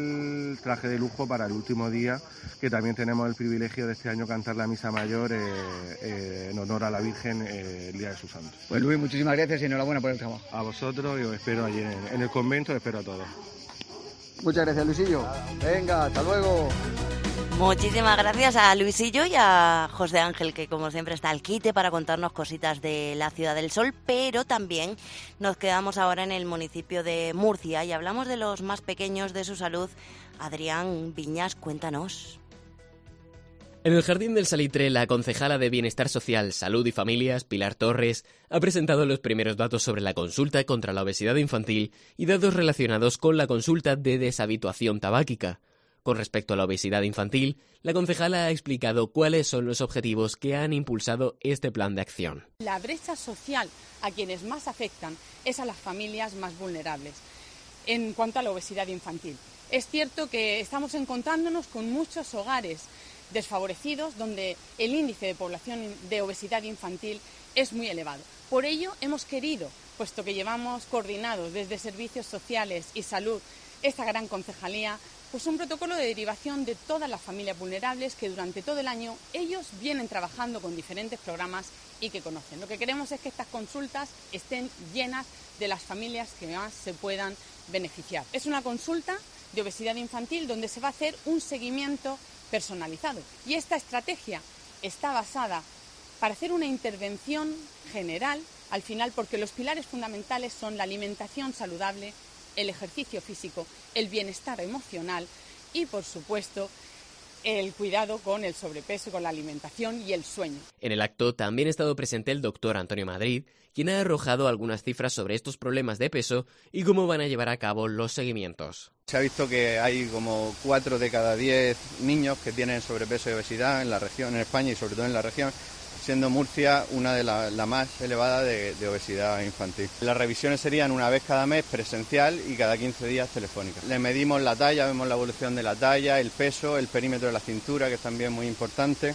el traje de lujo para el último día, que también tenemos el privilegio de este año cantar la misa mayor eh, eh, en honor a la Virgen eh, el día de su santo. Pues Luis, muchísimas gracias y enhorabuena por el trabajo. A vosotros, y os espero allí en, en el convento, os espero a todos. Muchas gracias, Luisillo. Venga, hasta luego. Muchísimas gracias a Luisillo y a José Ángel, que como siempre está al quite para contarnos cositas de la Ciudad del Sol, pero también nos quedamos ahora en el municipio de Murcia y hablamos de los más pequeños, de su salud. Adrián Viñas, cuéntanos. En el Jardín del Salitre, la concejala de Bienestar Social, Salud y Familias, Pilar Torres, ha presentado los primeros datos sobre la consulta contra la obesidad infantil y datos relacionados con la consulta de deshabituación tabáquica. Con respecto a la obesidad infantil, la concejala ha explicado cuáles son los objetivos que han impulsado este plan de acción. La brecha social a quienes más afectan es a las familias más vulnerables en cuanto a la obesidad infantil. Es cierto que estamos encontrándonos con muchos hogares desfavorecidos donde el índice de población de obesidad infantil es muy elevado. Por ello hemos querido, puesto que llevamos coordinados desde Servicios Sociales y Salud esta gran concejalía, pues un protocolo de derivación de todas las familias vulnerables que durante todo el año ellos vienen trabajando con diferentes programas y que conocen. Lo que queremos es que estas consultas estén llenas de las familias que más se puedan beneficiar. Es una consulta de obesidad infantil donde se va a hacer un seguimiento personalizado y esta estrategia está basada para hacer una intervención general al final, porque los pilares fundamentales son la alimentación saludable, el ejercicio físico, el bienestar emocional y, por supuesto, el cuidado con el sobrepeso, con la alimentación y el sueño. En el acto también ha estado presente el doctor Antonio Madrid, quien ha arrojado algunas cifras sobre estos problemas de peso y cómo van a llevar a cabo los seguimientos. Se ha visto que hay como cuatro de cada diez niños que tienen sobrepeso y obesidad en la región, en España y sobre todo en la región, siendo Murcia una de las la más elevadas de, de obesidad infantil. Las revisiones serían una vez cada mes presencial y cada quince días telefónica. Le medimos la talla, vemos la evolución de la talla, el peso, el perímetro de la cintura, que es también muy importante,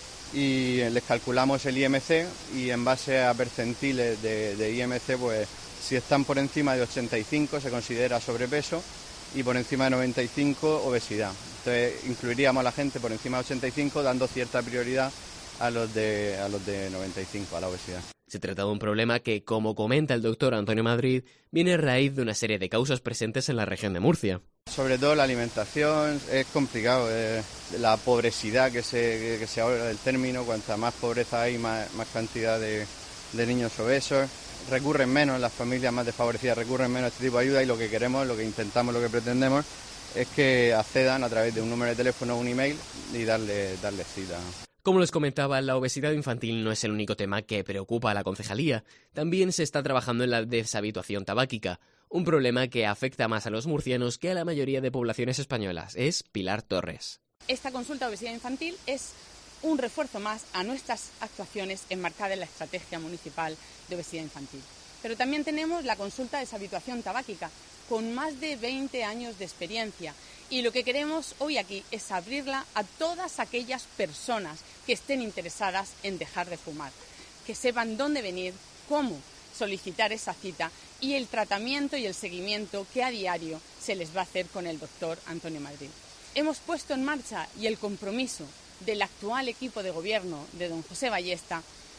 y les calculamos el I M C y en base a percentiles de, de I M C, pues si están por encima de ochenta y cinco se considera sobrepeso y por encima de noventa y cinco obesidad. Entonces incluiríamos a la gente por encima de ochenta y cinco dando cierta prioridad a los de a los de noventa y cinco, a la obesidad. Se trata de un problema que, como comenta el doctor Antonio Madrid, viene a raíz de una serie de causas presentes en la región de Murcia. Sobre todo la alimentación es complicado, eh, la pobrecidad que se, que se habla del término, cuanta más pobreza hay, más, más cantidad de, de niños obesos. Recurren menos, las familias más desfavorecidas recurren menos a este tipo de ayuda y lo que queremos, lo que intentamos, lo que pretendemos es que accedan a través de un número de teléfono o un email y darle, darle cita. Como les comentaba, la obesidad infantil no es el único tema que preocupa a la concejalía. También se está trabajando en la deshabituación tabáquica, Un problema que afecta más a los murcianos que a la mayoría de poblaciones españolas. Es Pilar Torres. Esta consulta de obesidad infantil es un refuerzo más a nuestras actuaciones enmarcadas en la estrategia municipal de obesidad infantil. Pero también tenemos la consulta de deshabituación tabáquica, con más de veinte años de experiencia. Y lo que queremos hoy aquí es abrirla a todas aquellas personas que estén interesadas en dejar de fumar, que sepan dónde venir, cómo solicitar esa cita y el tratamiento y el seguimiento que a diario se les va a hacer con el doctor Antonio Madrid. Hemos puesto en marcha, y el compromiso del actual equipo de gobierno de don José Ballesta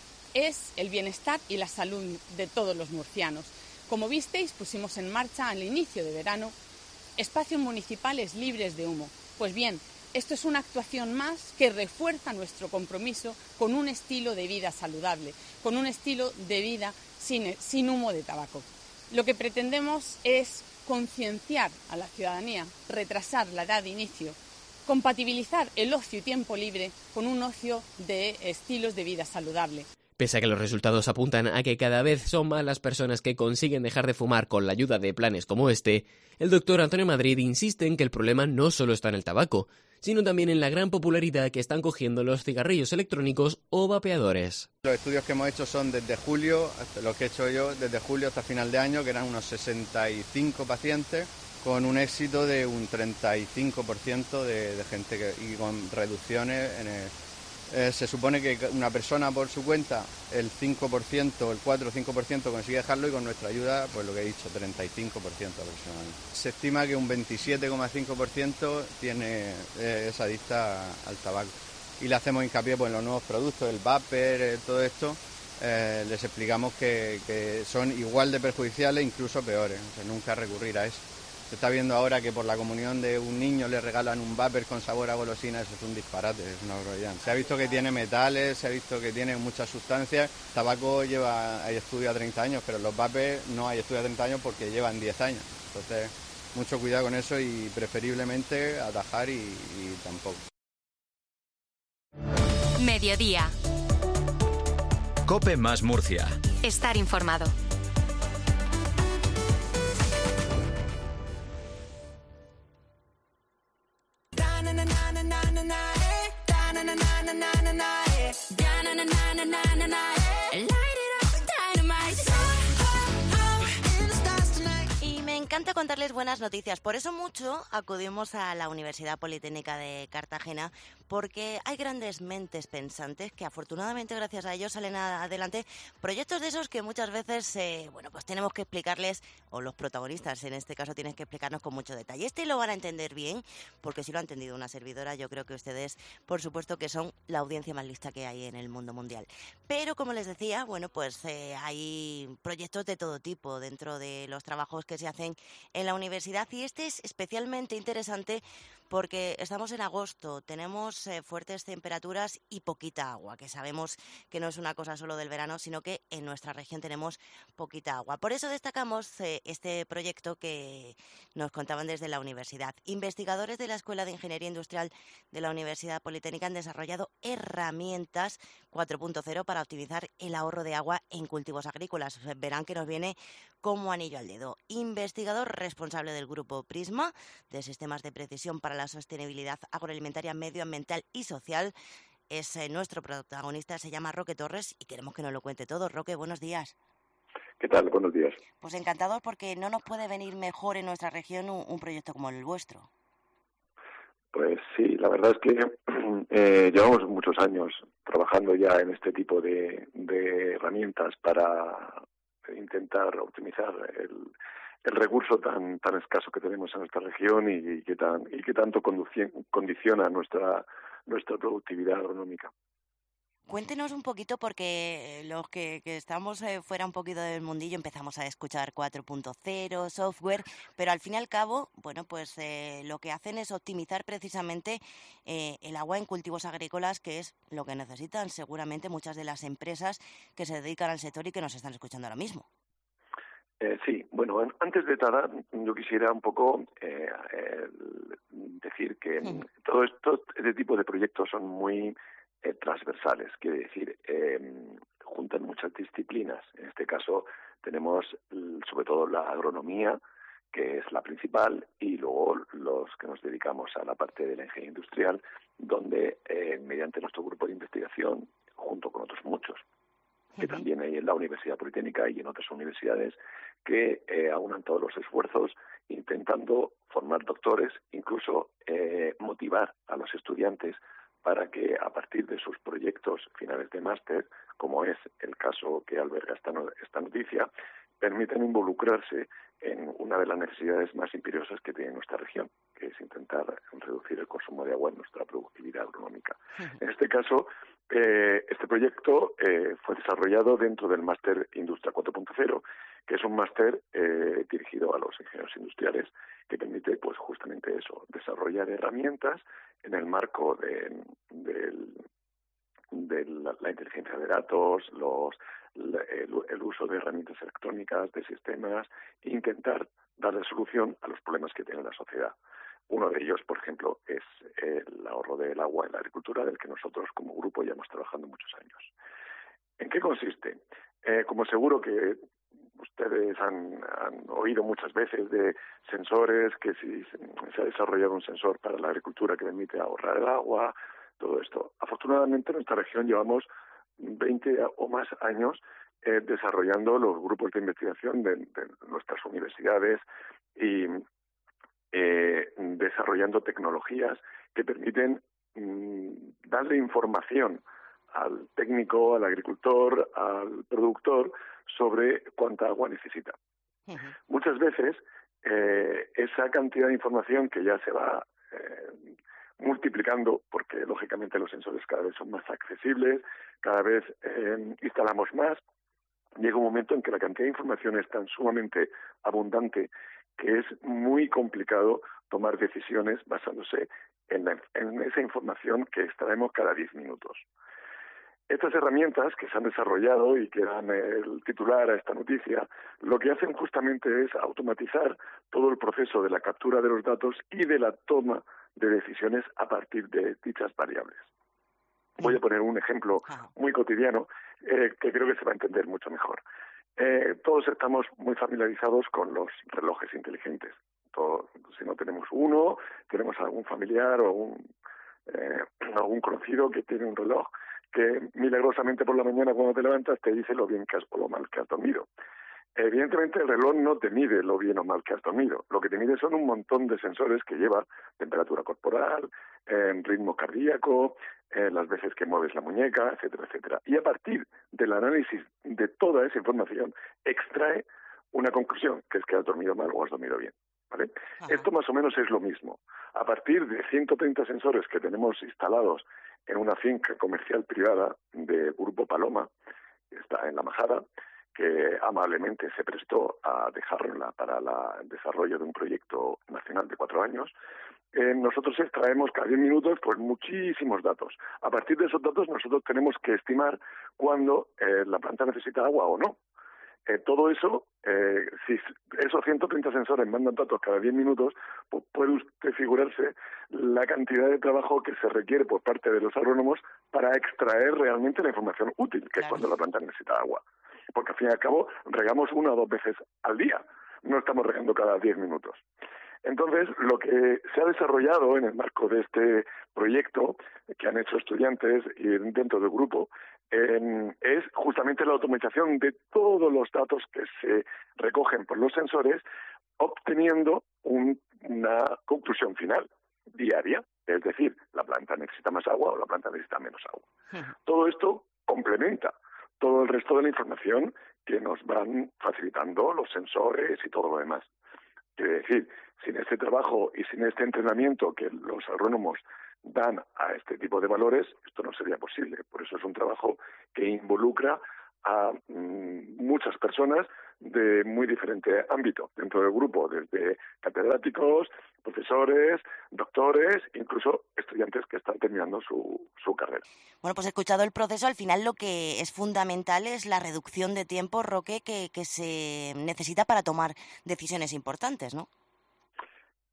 es el bienestar y la salud de todos los murcianos. Como visteis, pusimos en marcha al inicio de verano espacios municipales libres de humo. Pues bien, esto es una actuación más que refuerza nuestro compromiso con un estilo de vida saludable, con un estilo de vida sin, sin humo de tabaco. Lo que pretendemos es concienciar a la ciudadanía, retrasar la edad de inicio, compatibilizar el ocio y tiempo libre con un ocio de estilos de vida saludable. Pese a que los resultados apuntan a que cada vez son más las personas que consiguen dejar de fumar con la ayuda de planes como este, el doctor Antonio Madrid insiste en que el problema no solo está en el tabaco, sino también en la gran popularidad que están cogiendo los cigarrillos electrónicos o vapeadores. Los estudios que hemos hecho son desde julio, los que he hecho yo, desde julio hasta final de año, que eran unos sesenta y cinco pacientes, con un éxito de un treinta y cinco por ciento de, de gente que, y con reducciones en el... Eh, se supone que una persona por su cuenta, el cinco por ciento, el cuatro o cinco por ciento consigue dejarlo, y con nuestra ayuda, pues lo que he dicho, treinta y cinco por ciento aproximadamente. Se estima que un veintisiete coma cinco por ciento tiene, eh, es adicta al tabaco. Y le hacemos hincapié pues, en los nuevos productos, el vapor, eh, todo esto, eh, les explicamos que, que son igual de perjudiciales, incluso peores, o sea, nunca recurrir a eso. Se está viendo ahora que por la comunión de un niño le regalan un vapor con sabor a golosina, eso es un disparate, es una barbaridad. Se ha visto que tiene metales, se ha visto que tiene muchas sustancias. El tabaco lleva, hay estudios a treinta años, pero los vapers no hay estudios a treinta años porque llevan diez años. Entonces, mucho cuidado con eso y preferiblemente atajar y, y tampoco. Mediodía. COPE más Murcia. Estar informado. Y me encanta contarles buenas noticias. Por eso mucho acudimos a la Universidad Politécnica de Cartagena, porque hay grandes mentes pensantes que afortunadamente gracias a ellos salen adelante proyectos de esos que muchas veces eh, bueno, pues tenemos que explicarles, o los protagonistas en este caso tienen que explicarnos con mucho detalle. Este lo van a entender bien, porque si lo ha entendido una servidora, yo creo que ustedes, por supuesto, que son la audiencia más lista que hay en el mundo mundial. Pero como les decía, bueno, pues eh, hay proyectos de todo tipo dentro de los trabajos que se hacen en la universidad, y este es especialmente interesante porque estamos en agosto, tenemos eh, fuertes temperaturas y poquita agua, que sabemos que no es una cosa solo del verano, sino que en nuestra región tenemos poquita agua. Por eso destacamos eh, este proyecto que nos contaban desde la universidad. Investigadores de la Escuela de Ingeniería Industrial de la Universidad Politécnica han desarrollado herramientas cuatro punto cero para optimizar el ahorro de agua en cultivos agrícolas. Verán que nos viene como anillo al dedo. Investigador responsable del grupo Prisma, de sistemas de precisión para la sostenibilidad agroalimentaria, medioambiental y social, es eh, nuestro protagonista, se llama Roque Torres, y queremos que nos lo cuente todo. Roque, buenos días. ¿Qué tal? Buenos días. Pues encantados, porque no nos puede venir mejor en nuestra región un, un proyecto como el vuestro. Pues sí, la verdad es que eh, llevamos muchos años trabajando ya en este tipo de, de herramientas para intentar optimizar el, el recurso tan tan escaso que tenemos en nuestra región y, y que tan y que tanto condiciona nuestra nuestra productividad agronómica. Cuéntenos un poquito, porque los que, que estamos eh, fuera un poquito del mundillo empezamos a escuchar cuatro punto cero, software, pero al fin y al cabo, bueno, pues eh, lo que hacen es optimizar precisamente eh, el agua en cultivos agrícolas, que es lo que necesitan seguramente muchas de las empresas que se dedican al sector y que nos están escuchando ahora mismo. Eh, sí, bueno, antes de nada, yo quisiera un poco eh, eh, decir que sí. todo esto, este tipo de proyectos son muy eh, transversales, quiere decir, eh, juntan muchas disciplinas. En este caso tenemos sobre todo la agronomía, que es la principal, y luego los que nos dedicamos a la parte de la ingeniería industrial, donde eh, mediante nuestro grupo de investigación, junto con otros muchos, que también hay en la Universidad Politécnica y en otras universidades, que eh, aunan todos los esfuerzos intentando formar doctores, incluso eh, motivar a los estudiantes para que a partir de sus proyectos finales de máster, como es el caso que alberga esta, no, esta noticia, permitan involucrarse en una de las necesidades más imperiosas que tiene nuestra región, que es intentar reducir el consumo de agua en nuestra productividad agronómica. En este caso, eh, este proyecto eh, fue desarrollado dentro del máster Industria cuatro punto cero, que es un máster eh, dirigido a los ingenieros industriales, que permite, pues, justamente eso, desarrollar herramientas en el marco de, de, de la, la inteligencia de datos, los El, el uso de herramientas electrónicas, de sistemas, e intentar darle solución a los problemas que tiene la sociedad. Uno de ellos, por ejemplo, es el ahorro del agua en la agricultura, del que nosotros como grupo ya hemos trabajado muchos años. ¿En qué consiste? Eh, como seguro que ustedes han, han oído muchas veces de sensores, que si se ha desarrollado un sensor para la agricultura que permite ahorrar el agua, todo esto. Afortunadamente en nuestra región llevamos veinte o más años eh, desarrollando los grupos de investigación de, de nuestras universidades y eh, desarrollando tecnologías que permiten mmm, darle información al técnico, al agricultor, al productor sobre cuánta agua necesita. Uh-huh. Muchas veces eh, esa cantidad de información que ya se va eh, multiplicando, porque lógicamente los sensores cada vez son más accesibles, cada vez eh, instalamos más, llega un momento en que la cantidad de información es tan sumamente abundante que es muy complicado tomar decisiones basándose en, la, en esa información que extraemos cada diez minutos. Estas herramientas que se han desarrollado y que dan el titular a esta noticia, lo que hacen justamente es automatizar todo el proceso de la captura de los datos y de la toma de decisiones a partir de dichas variables. Voy a poner un ejemplo muy cotidiano eh, que creo que se va a entender mucho mejor. Eh, todos estamos muy familiarizados con los relojes inteligentes. Todo, si no tenemos uno, tenemos algún familiar o algún, eh, algún conocido que tiene un reloj que milagrosamente por la mañana cuando te levantas te dice lo bien que has o lo mal que has dormido. Evidentemente el reloj no te mide lo bien o mal que has dormido. Lo que te mide son un montón de sensores que lleva temperatura corporal, eh, ritmo cardíaco, eh, las veces que mueves la muñeca, etcétera, etcétera. Y a partir del análisis de toda esa información extrae una conclusión, que es que has dormido mal o has dormido bien. ¿Vale? Esto más o menos es lo mismo. A partir de ciento treinta sensores que tenemos instalados en una finca comercial privada de Grupo Paloma, que está en La Majada, que amablemente se prestó a dejarla para la, el desarrollo de un proyecto nacional de cuatro años, eh, nosotros extraemos cada diez minutos pues muchísimos datos. A partir de esos datos nosotros tenemos que estimar cuándo eh, la planta necesita agua o no. Eh, todo eso, eh, si esos ciento treinta sensores mandan datos cada diez minutos, pues puede usted figurarse la cantidad de trabajo que se requiere por parte de los agrónomos para extraer realmente la información útil, que claro, es cuando la planta necesita agua. Porque al fin y al cabo regamos una o dos veces al día, no estamos regando cada diez minutos. Entonces, lo que se ha desarrollado en el marco de este proyecto que han hecho estudiantes y dentro del grupo eh, es justamente la automatización de todos los datos que se recogen por los sensores, obteniendo un, una conclusión final diaria, es decir, la planta necesita más agua o la planta necesita menos agua. Sí. Todo esto complementa todo el resto de la información que nos van facilitando los sensores y todo lo demás. Quiere decir, sin este trabajo y sin este entrenamiento que los agrónomos dan a este tipo de valores, esto no sería posible. Por eso es un trabajo que involucra a mmm, muchas personas de muy diferente ámbito dentro del grupo, desde catedráticos, profesores, doctores, incluso estudiantes que están terminando su, su carrera. Bueno, pues escuchado el proceso, al final lo que es fundamental es la reducción de tiempo, Roque, que, que se necesita para tomar decisiones importantes, ¿no?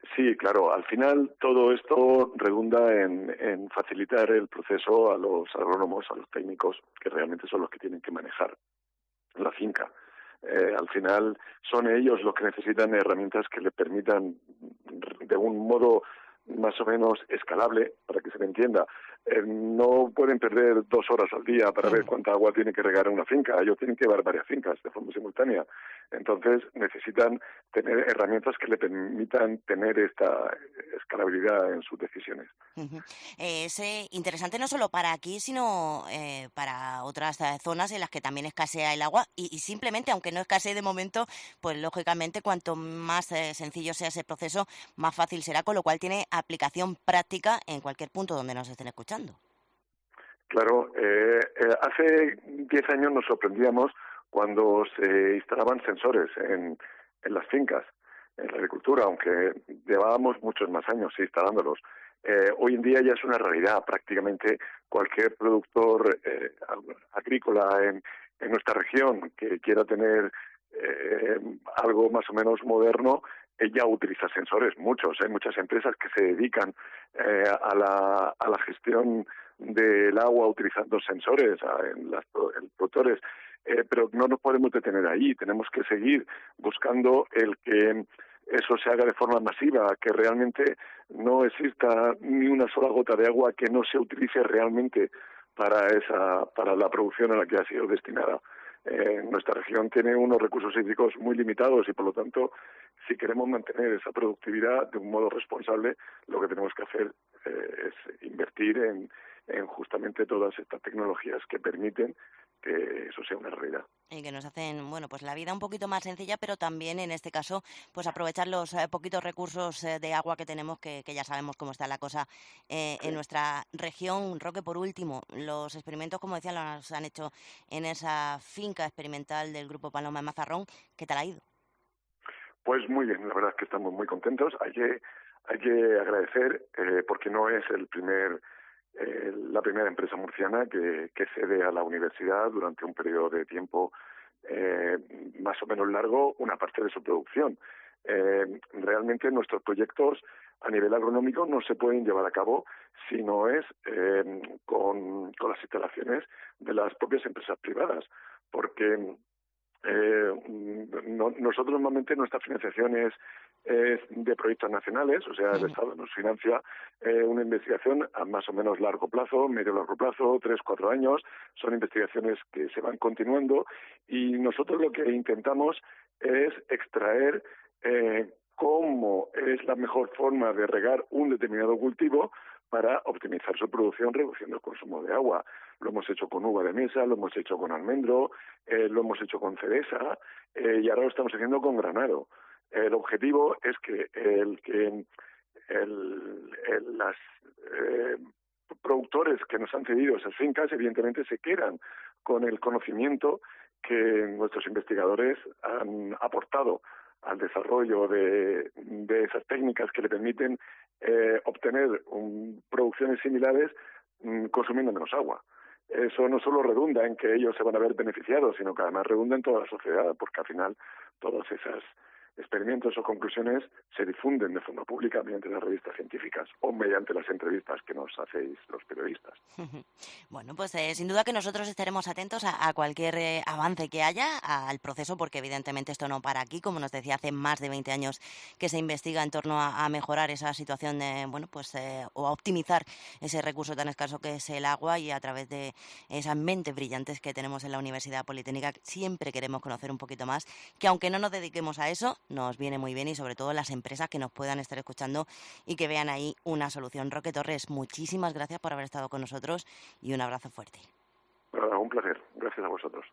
Sí, claro. Al final todo esto redunda en, en facilitar el proceso a los agrónomos, a los técnicos, que realmente son los que tienen que manejar la finca. Eh, al final son ellos los que necesitan herramientas que le permitan, de un modo más o menos escalable, para que se me entienda. Eh, no pueden perder dos horas al día para ver cuánta agua tiene que regar una finca. Ellos tienen que llevar varias fincas de forma simultánea. Entonces necesitan tener herramientas que le permitan tener esta escalabilidad en sus decisiones. Uh-huh. Eh, es eh, interesante no solo para aquí, sino eh, para otras eh, zonas en las que también escasea el agua y, y simplemente, aunque no escasee de momento, pues lógicamente cuanto más eh, sencillo sea ese proceso, más fácil será, con lo cual tiene aplicación práctica en cualquier punto donde nos estén escuchando. Claro, eh, eh, hace diez años nos sorprendíamos cuando se instalaban sensores en, en las fincas, en la agricultura, aunque llevábamos muchos más años instalándolos. Eh, hoy en día ya es una realidad. Prácticamente cualquier productor eh, agrícola en, en nuestra región que quiera tener eh, algo más o menos moderno, ella utiliza sensores, muchos. Hay muchas empresas que se dedican eh, a, la, a la gestión del agua utilizando sensores a, en las en productores, eh, pero no nos podemos detener ahí. Tenemos que seguir buscando el que eso se haga de forma masiva, que realmente no exista ni una sola gota de agua que no se utilice realmente para esa para la producción a la que ha sido destinada. Eh, nuestra región tiene unos recursos hídricos muy limitados y, por lo tanto, si queremos mantener esa productividad de un modo responsable, lo que tenemos que hacer eh, es invertir en, en justamente todas estas tecnologías que permiten que eso sea una realidad. Y que nos hacen, bueno, pues la vida un poquito más sencilla, pero también en este caso, pues aprovechar los eh, poquitos recursos eh, de agua que tenemos, que, que ya sabemos cómo está la cosa eh, sí. en nuestra región. Roque, por último, los experimentos, como decían, los han hecho en esa finca experimental del Grupo Paloma de Mazarrón. ¿Qué tal ha ido? Pues muy bien, la verdad es que estamos muy contentos. Hay que, hay que agradecer, eh, porque no es el primer... Eh, la primera empresa murciana que, que cede a la universidad durante un periodo de tiempo eh, más o menos largo una parte de su producción. Eh, realmente nuestros proyectos a nivel agronómico no se pueden llevar a cabo si no es eh, con, con las instalaciones de las propias empresas privadas, porque eh, no, nosotros normalmente nuestra financiación es, es de proyectos nacionales, o sea, el Estado nos financia eh, una investigación a más o menos largo plazo, medio largo plazo, tres, cuatro años. Son investigaciones que se van continuando y nosotros lo que intentamos es extraer eh, cómo es la mejor forma de regar un determinado cultivo para optimizar su producción reduciendo el consumo de agua. Lo hemos hecho con uva de mesa, lo hemos hecho con almendro, eh, lo hemos hecho con cereza eh, y ahora lo estamos haciendo con granado. El objetivo es que el que el, el, las eh, productores que nos han cedido esas fincas evidentemente se quedan con el conocimiento que nuestros investigadores han aportado al desarrollo de, de esas técnicas que le permiten eh, obtener um, producciones similares um, consumiendo menos agua. Eso no solo redunda en que ellos se van a ver beneficiados, sino que además redunda en toda la sociedad, porque al final todas esas experimentos o conclusiones se difunden de forma pública mediante las revistas científicas o mediante las entrevistas que nos hacéis los periodistas. Bueno, pues eh, sin duda que nosotros estaremos atentos a, a cualquier eh, avance que haya al proceso, porque evidentemente esto no para aquí. Como nos decía, hace más de veinte años que se investiga en torno a, a mejorar esa situación, de, bueno, pues eh, o a optimizar ese recurso tan escaso que es el agua, y a través de esas mentes brillantes que tenemos en la Universidad Politécnica siempre queremos conocer un poquito más, que aunque no nos dediquemos a eso, nos viene muy bien, y sobre todo las empresas que nos puedan estar escuchando y que vean ahí una solución. Roque Torres, muchísimas gracias por haber estado con nosotros y un abrazo fuerte. Bueno, un placer. Gracias a vosotros.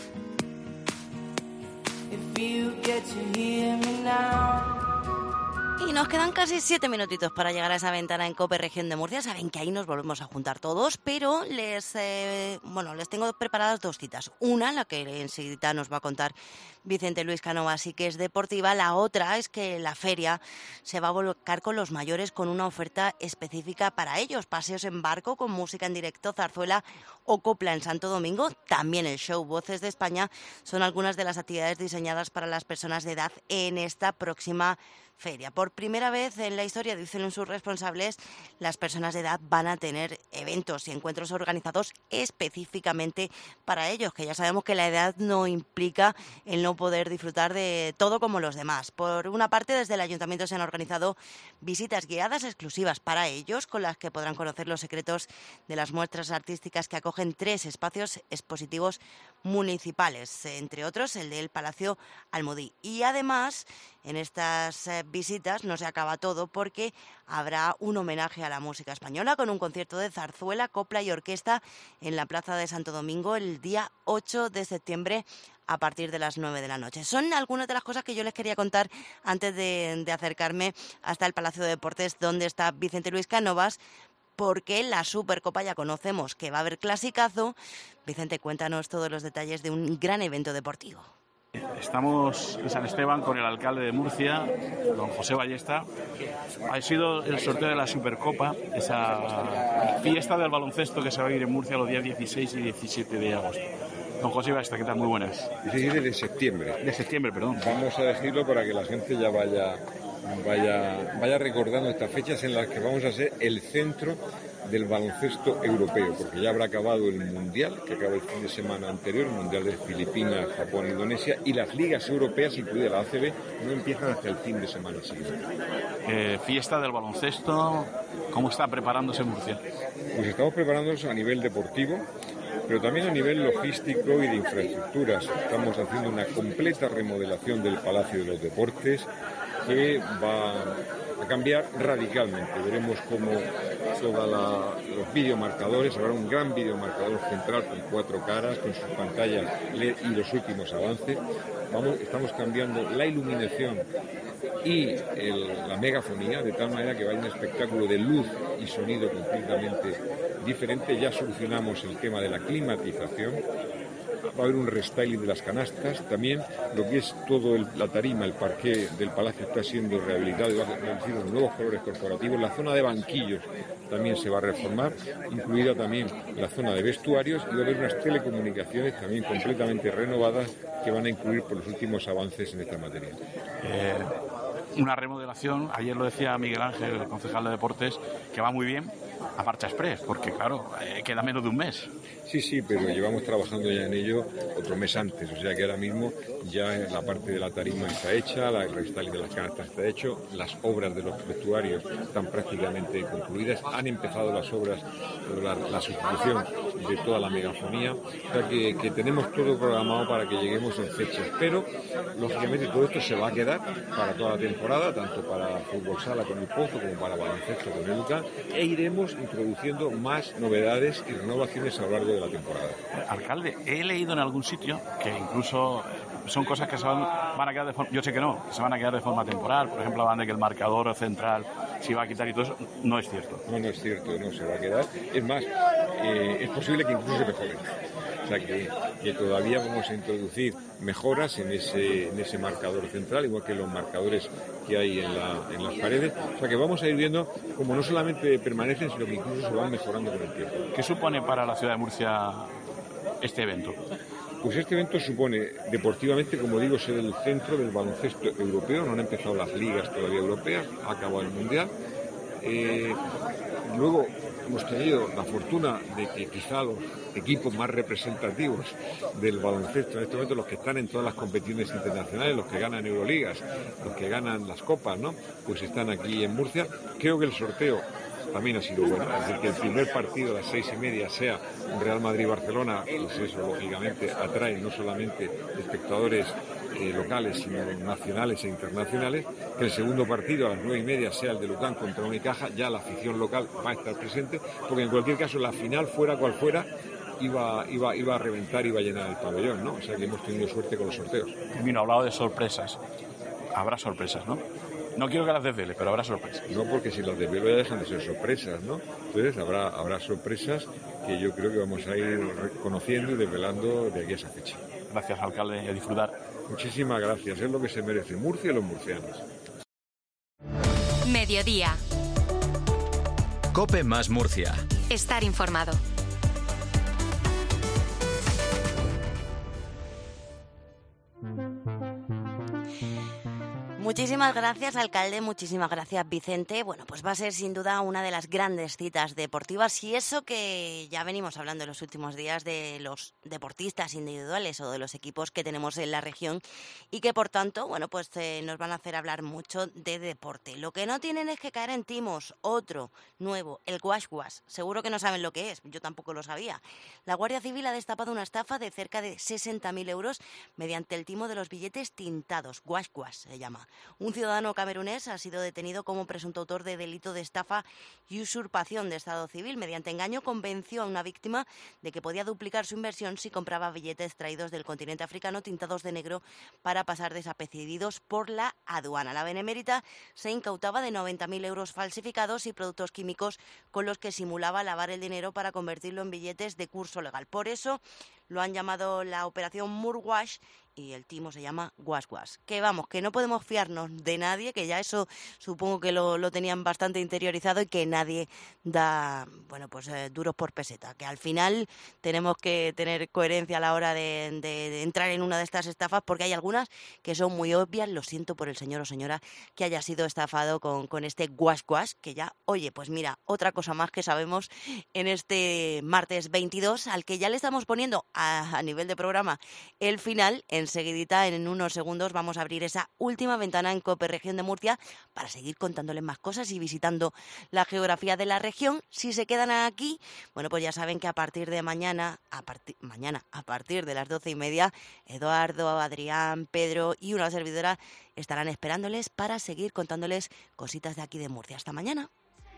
If you get to hear me now, Y nos quedan casi siete minutitos para llegar a esa ventana en COPE Región de Murcia. Saben que ahí nos volvemos a juntar todos, pero les eh, bueno les tengo preparadas dos citas. Una, la que enseguida nos va a contar Vicente Luis Cánovas y que es deportiva. La otra es que la feria se va a volcar con los mayores con una oferta específica para ellos. Paseos en barco con música en directo, zarzuela o copla en Santo Domingo. También el show Voces de España son algunas de las actividades diseñadas para las personas de edad en esta próxima feria. Por primera vez en la historia, dicen sus responsables, las personas de edad van a tener eventos y encuentros organizados específicamente para ellos, que ya sabemos que la edad no implica el no poder disfrutar de todo como los demás. Por una parte, desde el Ayuntamiento se han organizado visitas guiadas exclusivas para ellos, con las que podrán conocer los secretos de las muestras artísticas que acogen tres espacios expositivos municipales, entre otros el del Palacio Almodí. Y además, en estas eh, visitas no se acaba todo porque habrá un homenaje a la música española con un concierto de zarzuela, copla y orquesta en la Plaza de Santo Domingo el día ocho de septiembre a partir de las nueve de la noche. Son algunas de las cosas que yo les quería contar antes de, de acercarme hasta el Palacio de Deportes donde está Vicente Luis Cánovas, porque la Supercopa ya conocemos que va a haber clasicazo. Vicente, cuéntanos todos los detalles de un gran evento deportivo. Estamos en San Esteban con el alcalde de Murcia, don José Ballesta. Ha sido el sorteo de la Supercopa, esa fiesta del baloncesto que se va a ir en Murcia los días dieciséis y diecisiete de agosto. Don José Ballesta, ¿qué tal? Muy buenas. diecisiete de septiembre. De septiembre, perdón. Vamos a decirlo para que la gente ya vaya, vaya, vaya recordando estas fechas en las que vamos a ser el centro del baloncesto europeo, porque ya habrá acabado el Mundial, que acaba el fin de semana anterior, el Mundial de Filipinas, Japón, Indonesia, y las ligas europeas, incluida la A C B, no empiezan hasta el fin de semana siguiente. Eh, fiesta del baloncesto, ¿cómo está preparándose Murcia? Pues estamos preparándonos a nivel deportivo, pero también a nivel logístico y de infraestructuras. Estamos haciendo una completa remodelación del Palacio de los Deportes, que va a cambiar radicalmente. Veremos cómo todos los videomarcadores, habrá un gran videomarcador central con cuatro caras, con sus pantallas L E D y los últimos avances. Vamos, estamos cambiando la iluminación y el, la megafonía, de tal manera que va a haber un espectáculo de luz y sonido completamente diferente. Ya solucionamos el tema de la climatización. Va a haber un restyling de las canastas, también lo que es todo el, la tarima, el parqué del palacio está siendo rehabilitado y va a recibir unos nuevos colores corporativos. La zona de banquillos también se va a reformar, incluida también la zona de vestuarios, y va a haber unas telecomunicaciones también completamente renovadas que van a incluir por los últimos avances en esta materia. Eh, una remodelación, ayer lo decía Miguel Ángel, el concejal de Deportes, que va muy bien a marcha express, porque claro, eh, queda menos de un mes. Sí, sí, pero llevamos trabajando ya en ello otro mes antes, o sea que ahora mismo ya la parte de la tarima está hecha, la restyling de las canastas está hecho, las obras de los vestuarios están prácticamente concluidas, han empezado las obras, la, la sustitución de toda la megafonía, o sea que, que tenemos todo programado para que lleguemos en fechas, pero lógicamente todo esto se va a quedar para toda la temporada, tanto para fútbol sala con el Pozo como para baloncesto con el Lucan, e iremos introduciendo más novedades y renovaciones a lo largo de la temporada. Alcalde, he leído en algún sitio que incluso son cosas que se van, van a quedar de forma, yo sé que no, que se van a quedar de forma temporal, por ejemplo, hablan de que el marcador central se va a quitar y todo eso, no es cierto. No, no es cierto, no se va a quedar. Es más, eh, es posible que incluso se mejoren. O sea que, que todavía vamos a introducir mejoras en ese, en ese marcador central, igual que los marcadores que hay en, la, en las paredes. O sea que vamos a ir viendo cómo no solamente permanecen, sino que incluso se van mejorando con el tiempo. ¿Qué supone para la ciudad de Murcia este evento? Pues este evento supone, deportivamente, como digo, ser el centro del baloncesto europeo. No han empezado las ligas todavía europeas, ha acabado el Mundial. Eh, luego hemos tenido la fortuna de que quizá los equipos más representativos del baloncesto en este momento, los que están en todas las competiciones internacionales, los que ganan Euroligas, los que ganan las copas, ¿no? Pues están aquí en Murcia. Creo que el sorteo también ha sido bueno, es decir, que el primer partido a las seis y media sea un Real Madrid-Barcelona, pues eso lógicamente atrae no solamente espectadores eh, locales, sino nacionales e internacionales, que el segundo partido a las nueve y media sea el de Lucan contra Unicaja, ya la afición local va a estar presente, porque en cualquier caso la final, fuera cual fuera, iba, iba, iba a reventar, iba a llenar el pabellón, ¿no? O sea que hemos tenido suerte con los sorteos. Termino, hablado de sorpresas, habrá sorpresas, ¿no? No quiero que las desvele, pero habrá sorpresas. No, porque si las desvelo ya dejan de ser sorpresas, ¿no? Entonces habrá, habrá sorpresas que yo creo que vamos a ir conociendo y desvelando de aquí a esa fecha. Gracias, alcalde, y a disfrutar. Muchísimas gracias, es lo que se merece Murcia y los murcianos. Mediodía. COPE más Murcia. Estar informado. Muchísimas gracias, alcalde, muchísimas gracias, Vicente. Bueno, pues va a ser sin duda una de las grandes citas deportivas y eso que ya venimos hablando en los últimos días de los deportistas individuales o de los equipos que tenemos en la región y que, por tanto, bueno, pues eh, nos van a hacer hablar mucho de deporte. Lo que no tienen es que caer en timos. Otro nuevo, el wash wash. Seguro que no saben lo que es, yo tampoco lo sabía. La Guardia Civil ha destapado una estafa de cerca de sesenta mil euros mediante el timo de los billetes tintados. Wash wash se llama. Un ciudadano camerunés ha sido detenido como presunto autor de delito de estafa y usurpación de estado civil. Mediante engaño convenció a una víctima de que podía duplicar su inversión si compraba billetes traídos del continente africano tintados de negro para pasar desapercibidos por la aduana. La benemérita se incautaba de noventa mil euros falsificados y productos químicos con los que simulaba lavar el dinero para convertirlo en billetes de curso legal. Por eso lo han llamado la operación Murwash y el timo se llama Wash Wash. Que vamos, que no podemos fiarnos de nadie, que ya eso supongo que lo, lo tenían bastante interiorizado y que nadie da, bueno, pues eh, duros por peseta. Que al final tenemos que tener coherencia a la hora de, de, de entrar en una de estas estafas porque hay algunas que son muy obvias. Lo siento por el señor o señora que haya sido estafado con, con este Wash Wash, que ya, oye, pues mira, otra cosa más que sabemos en este martes veintidós, al que ya le estamos poniendo a, a nivel de programa el final. Enseguidita, en unos segundos, vamos a abrir esa última ventana en COPE Región de Murcia para seguir contándoles más cosas y visitando la geografía de la región. Si se quedan aquí, bueno, pues ya saben que a partir de mañana, a partir mañana, a partir de las doce y media, Eduardo, Adrián, Pedro y una servidora estarán esperándoles para seguir contándoles cositas de aquí de Murcia. Hasta mañana.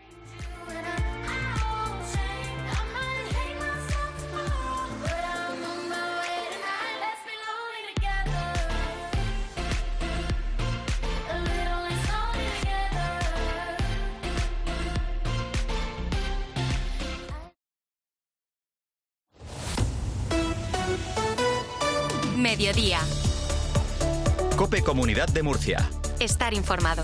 Mediodía. COPE Comunidad de Murcia. Estar informado.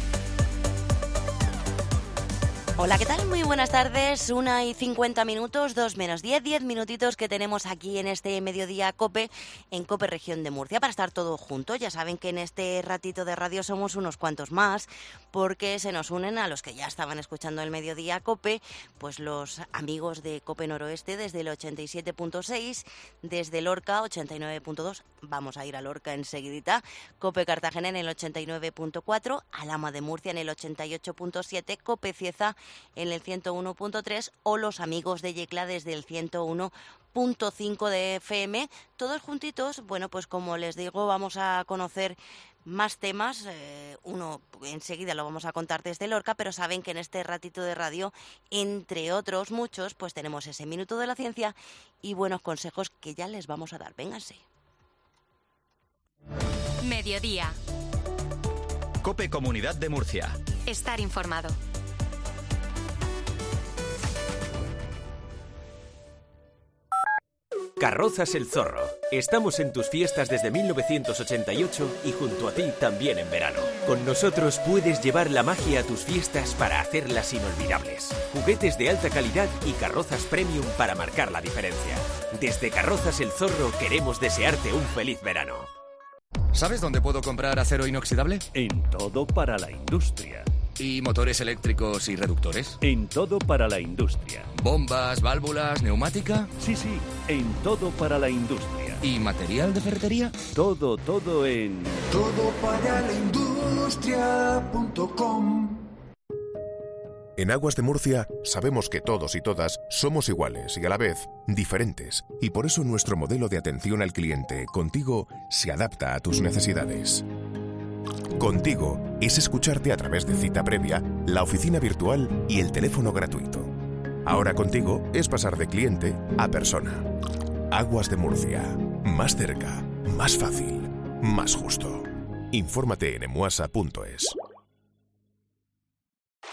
Hola, ¿qué tal? Muy buenas tardes. Una y cincuenta minutos, dos menos diez, diez minutitos que tenemos aquí en este mediodía COPE, en COPE Región de Murcia, para estar todos juntos. Ya saben que en este ratito de radio somos unos cuantos más, porque se nos unen a los que ya estaban escuchando el mediodía COPE, pues los amigos de COPE Noroeste desde el ochenta y siete punto seis, desde Lorca ochenta y nueve punto dos, vamos a ir a Lorca enseguidita, COPE Cartagena en el ochenta y nueve punto cuatro, Alhama de Murcia en el ochenta y ocho punto siete, COPE Cieza en el ciento uno punto tres o los amigos de Yecla desde el ciento uno punto cinco de F M, todos juntitos. Bueno, pues como les digo, vamos a conocer más temas, eh, uno enseguida lo vamos a contar desde Lorca, pero saben que en este ratito de radio, entre otros muchos, pues tenemos ese minuto de la ciencia y buenos consejos que ya les vamos a dar. Vénganse. Mediodía. COPE Comunidad de Murcia. Estar informado. Carrozas El Zorro. Estamos en tus fiestas desde mil novecientos ochenta y ocho y junto a ti también en verano. Con nosotros puedes llevar la magia a tus fiestas para hacerlas inolvidables. Juguetes de alta calidad y carrozas premium para marcar la diferencia. Desde Carrozas El Zorro queremos desearte un feliz verano. ¿Sabes dónde puedo comprar acero inoxidable? En Todo para la Industria. ¿Y motores eléctricos y reductores? En Todo para la Industria. ¿Bombas, válvulas, neumática? Sí, sí, en Todo para la Industria. ¿Y material de ferretería? Todo, todo en... todo para la industria punto com. En Aguas de Murcia sabemos que todos y todas somos iguales y a la vez diferentes, y por eso nuestro modelo de atención al cliente Contigo se adapta a tus necesidades. Contigo es escucharte a través de cita previa, la oficina virtual y el teléfono gratuito. Ahora Contigo es pasar de cliente a persona. Aguas de Murcia. Más cerca, más fácil, más justo. Infórmate en emuasa punto es.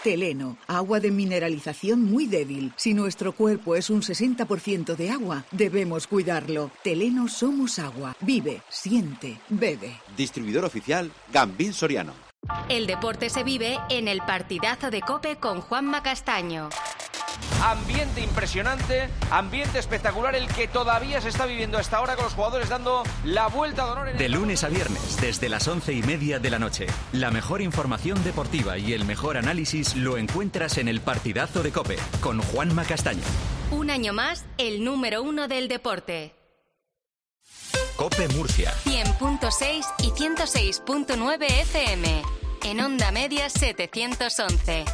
Teleno, agua de mineralización muy débil. Si nuestro cuerpo es un sesenta por ciento de agua, debemos cuidarlo. Teleno somos agua. Vive, siente, bebe. Distribuidor oficial Gambín Soriano. El deporte se vive en el partidazo de COPE con Juanma Castaño. Ambiente impresionante, ambiente espectacular el que todavía se está viviendo hasta ahora con los jugadores dando la vuelta de honor. En de lunes a viernes, desde las once y media de la noche. La mejor información deportiva y el mejor análisis lo encuentras en el partidazo de COPE con Juanma Castaño. Un año más, el número uno del deporte. COPE Murcia. cien punto seis y ciento seis punto nueve F M. En onda media setecientos once.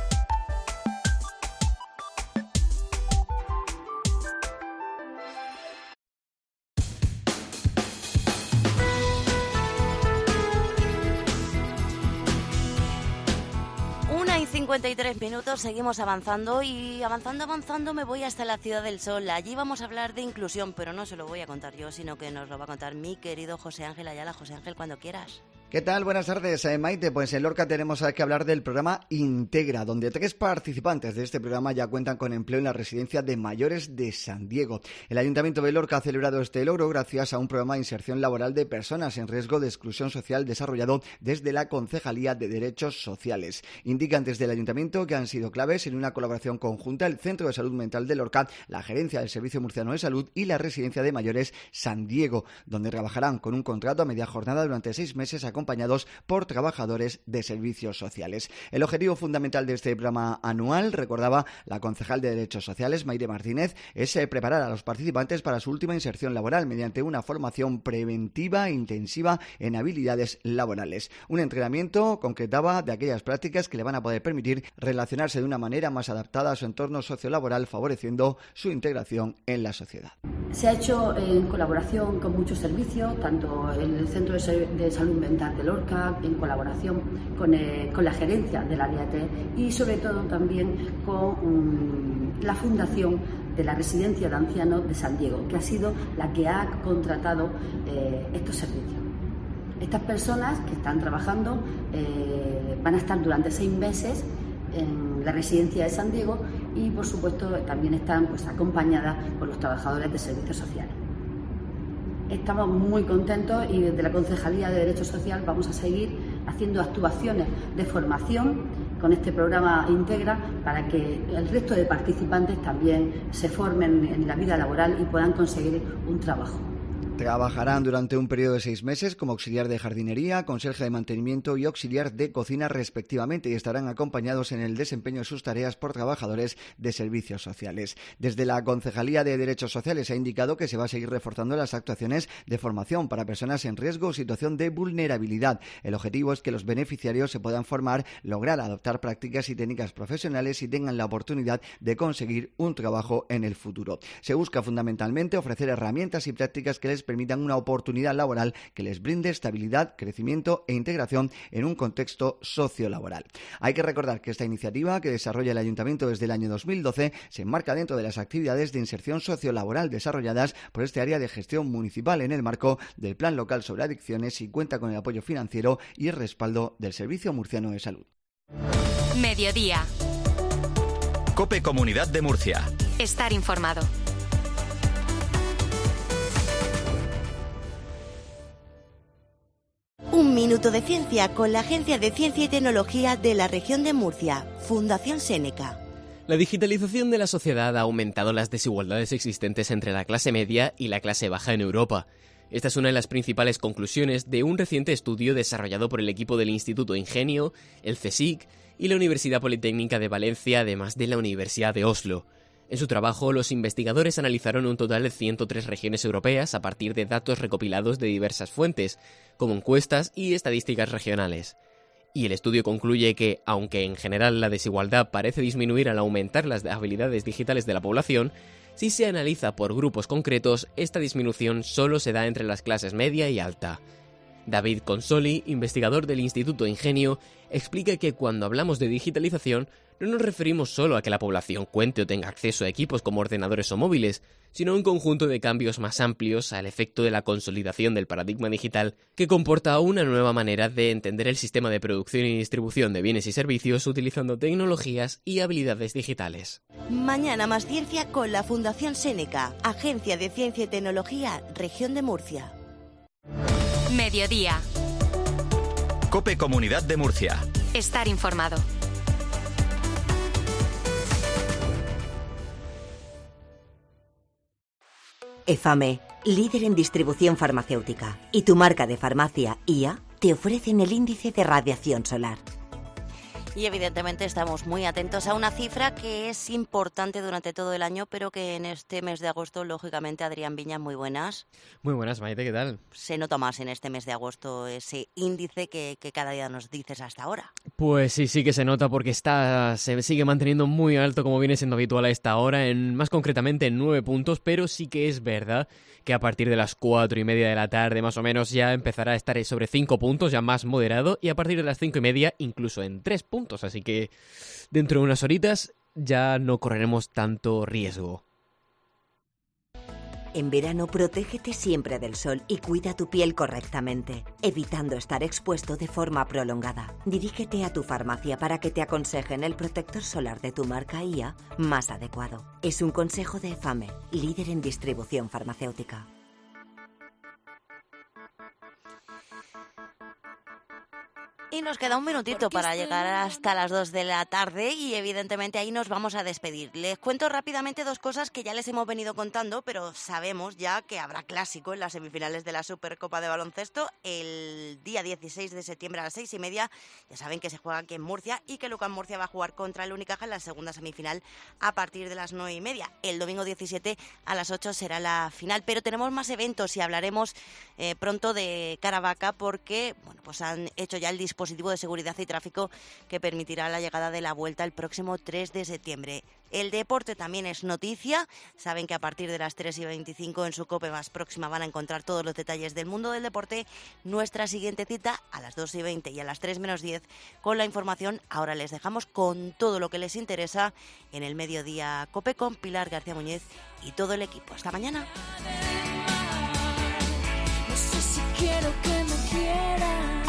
cincuenta y tres minutos, seguimos avanzando y avanzando, avanzando me voy hasta la Ciudad del Sol. Allí vamos a hablar de inclusión, pero no se lo voy a contar yo, sino que nos lo va a contar mi querido José Ángel Ayala. José Ángel, cuando quieras. ¿Qué tal? Buenas tardes, eh, Maite. Pues en Lorca tenemos que hablar del programa Integra, donde tres participantes de este programa ya cuentan con empleo en la residencia de mayores de San Diego. El Ayuntamiento de Lorca ha celebrado este logro gracias a un programa de inserción laboral de personas en riesgo de exclusión social desarrollado desde la Concejalía de Derechos Sociales. Indican desde el Ayuntamiento que han sido claves en una colaboración conjunta el Centro de Salud Mental de Lorca, la Gerencia del Servicio Murciano de Salud y la Residencia de Mayores San Diego, donde trabajarán con un contrato a media jornada durante seis meses a acompañados por trabajadores de servicios sociales. El objetivo fundamental de este programa anual, recordaba la concejal de Derechos Sociales, Maire Martínez, es preparar a los participantes para su última inserción laboral mediante una formación preventiva e intensiva en habilidades laborales. Un entrenamiento, concretaba, de aquellas prácticas que le van a poder permitir relacionarse de una manera más adaptada a su entorno sociolaboral, favoreciendo su integración en la sociedad. Se ha hecho en colaboración con muchos servicios, tanto el Centro de Salud Mental de Lorca, en colaboración con, eh, con la gerencia del área T y sobre todo también con um, la fundación de la Residencia de Ancianos de San Diego, que ha sido la que ha contratado eh, estos servicios. Estas personas que están trabajando eh, van a estar durante seis meses en la residencia de San Diego y por supuesto también están pues, acompañadas por los trabajadores de servicios sociales. Estamos muy contentos y desde la Concejalía de Derechos Sociales vamos a seguir haciendo actuaciones de formación con este programa Integra para que el resto de participantes también se formen en la vida laboral y puedan conseguir un trabajo. Trabajarán durante un periodo de seis meses como auxiliar de jardinería, conserje de mantenimiento y auxiliar de cocina respectivamente y estarán acompañados en el desempeño de sus tareas por trabajadores de servicios sociales. Desde la Concejalía de Derechos Sociales se ha indicado que se va a seguir reforzando las actuaciones de formación para personas en riesgo o situación de vulnerabilidad. El objetivo es que los beneficiarios se puedan formar, lograr adoptar prácticas y técnicas profesionales y tengan la oportunidad de conseguir un trabajo en el futuro. Se busca fundamentalmente ofrecer herramientas y prácticas que les permitan una oportunidad laboral que les brinde estabilidad, crecimiento e integración en un contexto sociolaboral. Hay que recordar que esta iniciativa que desarrolla el Ayuntamiento desde el año dos mil doce se enmarca dentro de las actividades de inserción sociolaboral desarrolladas por este área de gestión municipal en el marco del Plan Local sobre Adicciones y cuenta con el apoyo financiero y el respaldo del Servicio Murciano de Salud. Mediodía. COPE Comunidad de Murcia. Estar informado. Un minuto de ciencia con la Agencia de Ciencia y Tecnología de la región de Murcia, Fundación Seneca. La digitalización de la sociedad ha aumentado las desigualdades existentes entre la clase media y la clase baja en Europa. Esta es una de las principales conclusiones de un reciente estudio desarrollado por el equipo del Instituto Ingenio, el CSIC y la Universidad Politécnica de Valencia, además de la Universidad de Oslo. En su trabajo, los investigadores analizaron un total de ciento tres regiones europeas a partir de datos recopilados de diversas fuentes, como encuestas y estadísticas regionales. Y el estudio concluye que, aunque en general la desigualdad parece disminuir al aumentar las habilidades digitales de la población, si se analiza por grupos concretos, esta disminución solo se da entre las clases media y alta. David Consoli, investigador del Instituto Ingenio, explica que cuando hablamos de digitalización no nos referimos solo a que la población cuente o tenga acceso a equipos como ordenadores o móviles, sino a un conjunto de cambios más amplios al efecto de la consolidación del paradigma digital que comporta una nueva manera de entender el sistema de producción y distribución de bienes y servicios utilizando tecnologías y habilidades digitales. Mañana más ciencia con la Fundación Séneca, Agencia de Ciencia y Tecnología, Región de Murcia. Mediodía. COPE Comunidad de Murcia. Estar informado. EFAME, líder en distribución farmacéutica, y tu marca de farmacia I A te ofrecen el índice de radiación solar. Y evidentemente estamos muy atentos a una cifra que es importante durante todo el año, pero que en este mes de agosto, lógicamente, Adrián Viñas, muy buenas. Muy buenas, Maite, ¿qué tal? Se nota más en este mes de agosto ese índice que, que cada día nos dices hasta ahora. Pues sí, sí que se nota porque está, se sigue manteniendo muy alto como viene siendo habitual a esta hora, en, más concretamente en nueve puntos, pero sí que es verdad que a partir de las cuatro y media de la tarde más o menos ya empezará a estar sobre cinco puntos, ya más moderado, y a partir de las cinco y media incluso en tres puntos, así que dentro de unas horitas ya no correremos tanto riesgo. En verano, protégete siempre del sol y cuida tu piel correctamente, evitando estar expuesto de forma prolongada. Dirígete a tu farmacia para que te aconsejen el protector solar de tu marca I A más adecuado. Es un consejo de EFAME, líder en distribución farmacéutica. Y nos queda un minutito para llegar hasta las dos de la tarde y evidentemente ahí nos vamos a despedir. Les cuento rápidamente dos cosas que ya les hemos venido contando, pero sabemos ya que habrá clásico en las semifinales de la Supercopa de Baloncesto el día dieciséis de septiembre a las seis y media. Ya saben que se juega aquí en Murcia y que Lucas Murcia va a jugar contra el Unicaja en la segunda semifinal a partir de las nueve y media. El domingo diecisiete a las ocho será la final, pero tenemos más eventos y hablaremos eh, pronto de Caravaca porque bueno, pues han hecho ya el dispositivo dispositivo de seguridad y tráfico que permitirá la llegada de la Vuelta el próximo tres de septiembre. El deporte también es noticia. Saben que a partir de las tres y veinticinco en su COPE más próxima van a encontrar todos los detalles del mundo del deporte. Nuestra siguiente cita a las dos y veinte y a las tres menos diez con la información. Ahora les dejamos con todo lo que les interesa en el Mediodía COPE con Pilar García Muñez y todo el equipo. Hasta mañana. No sé si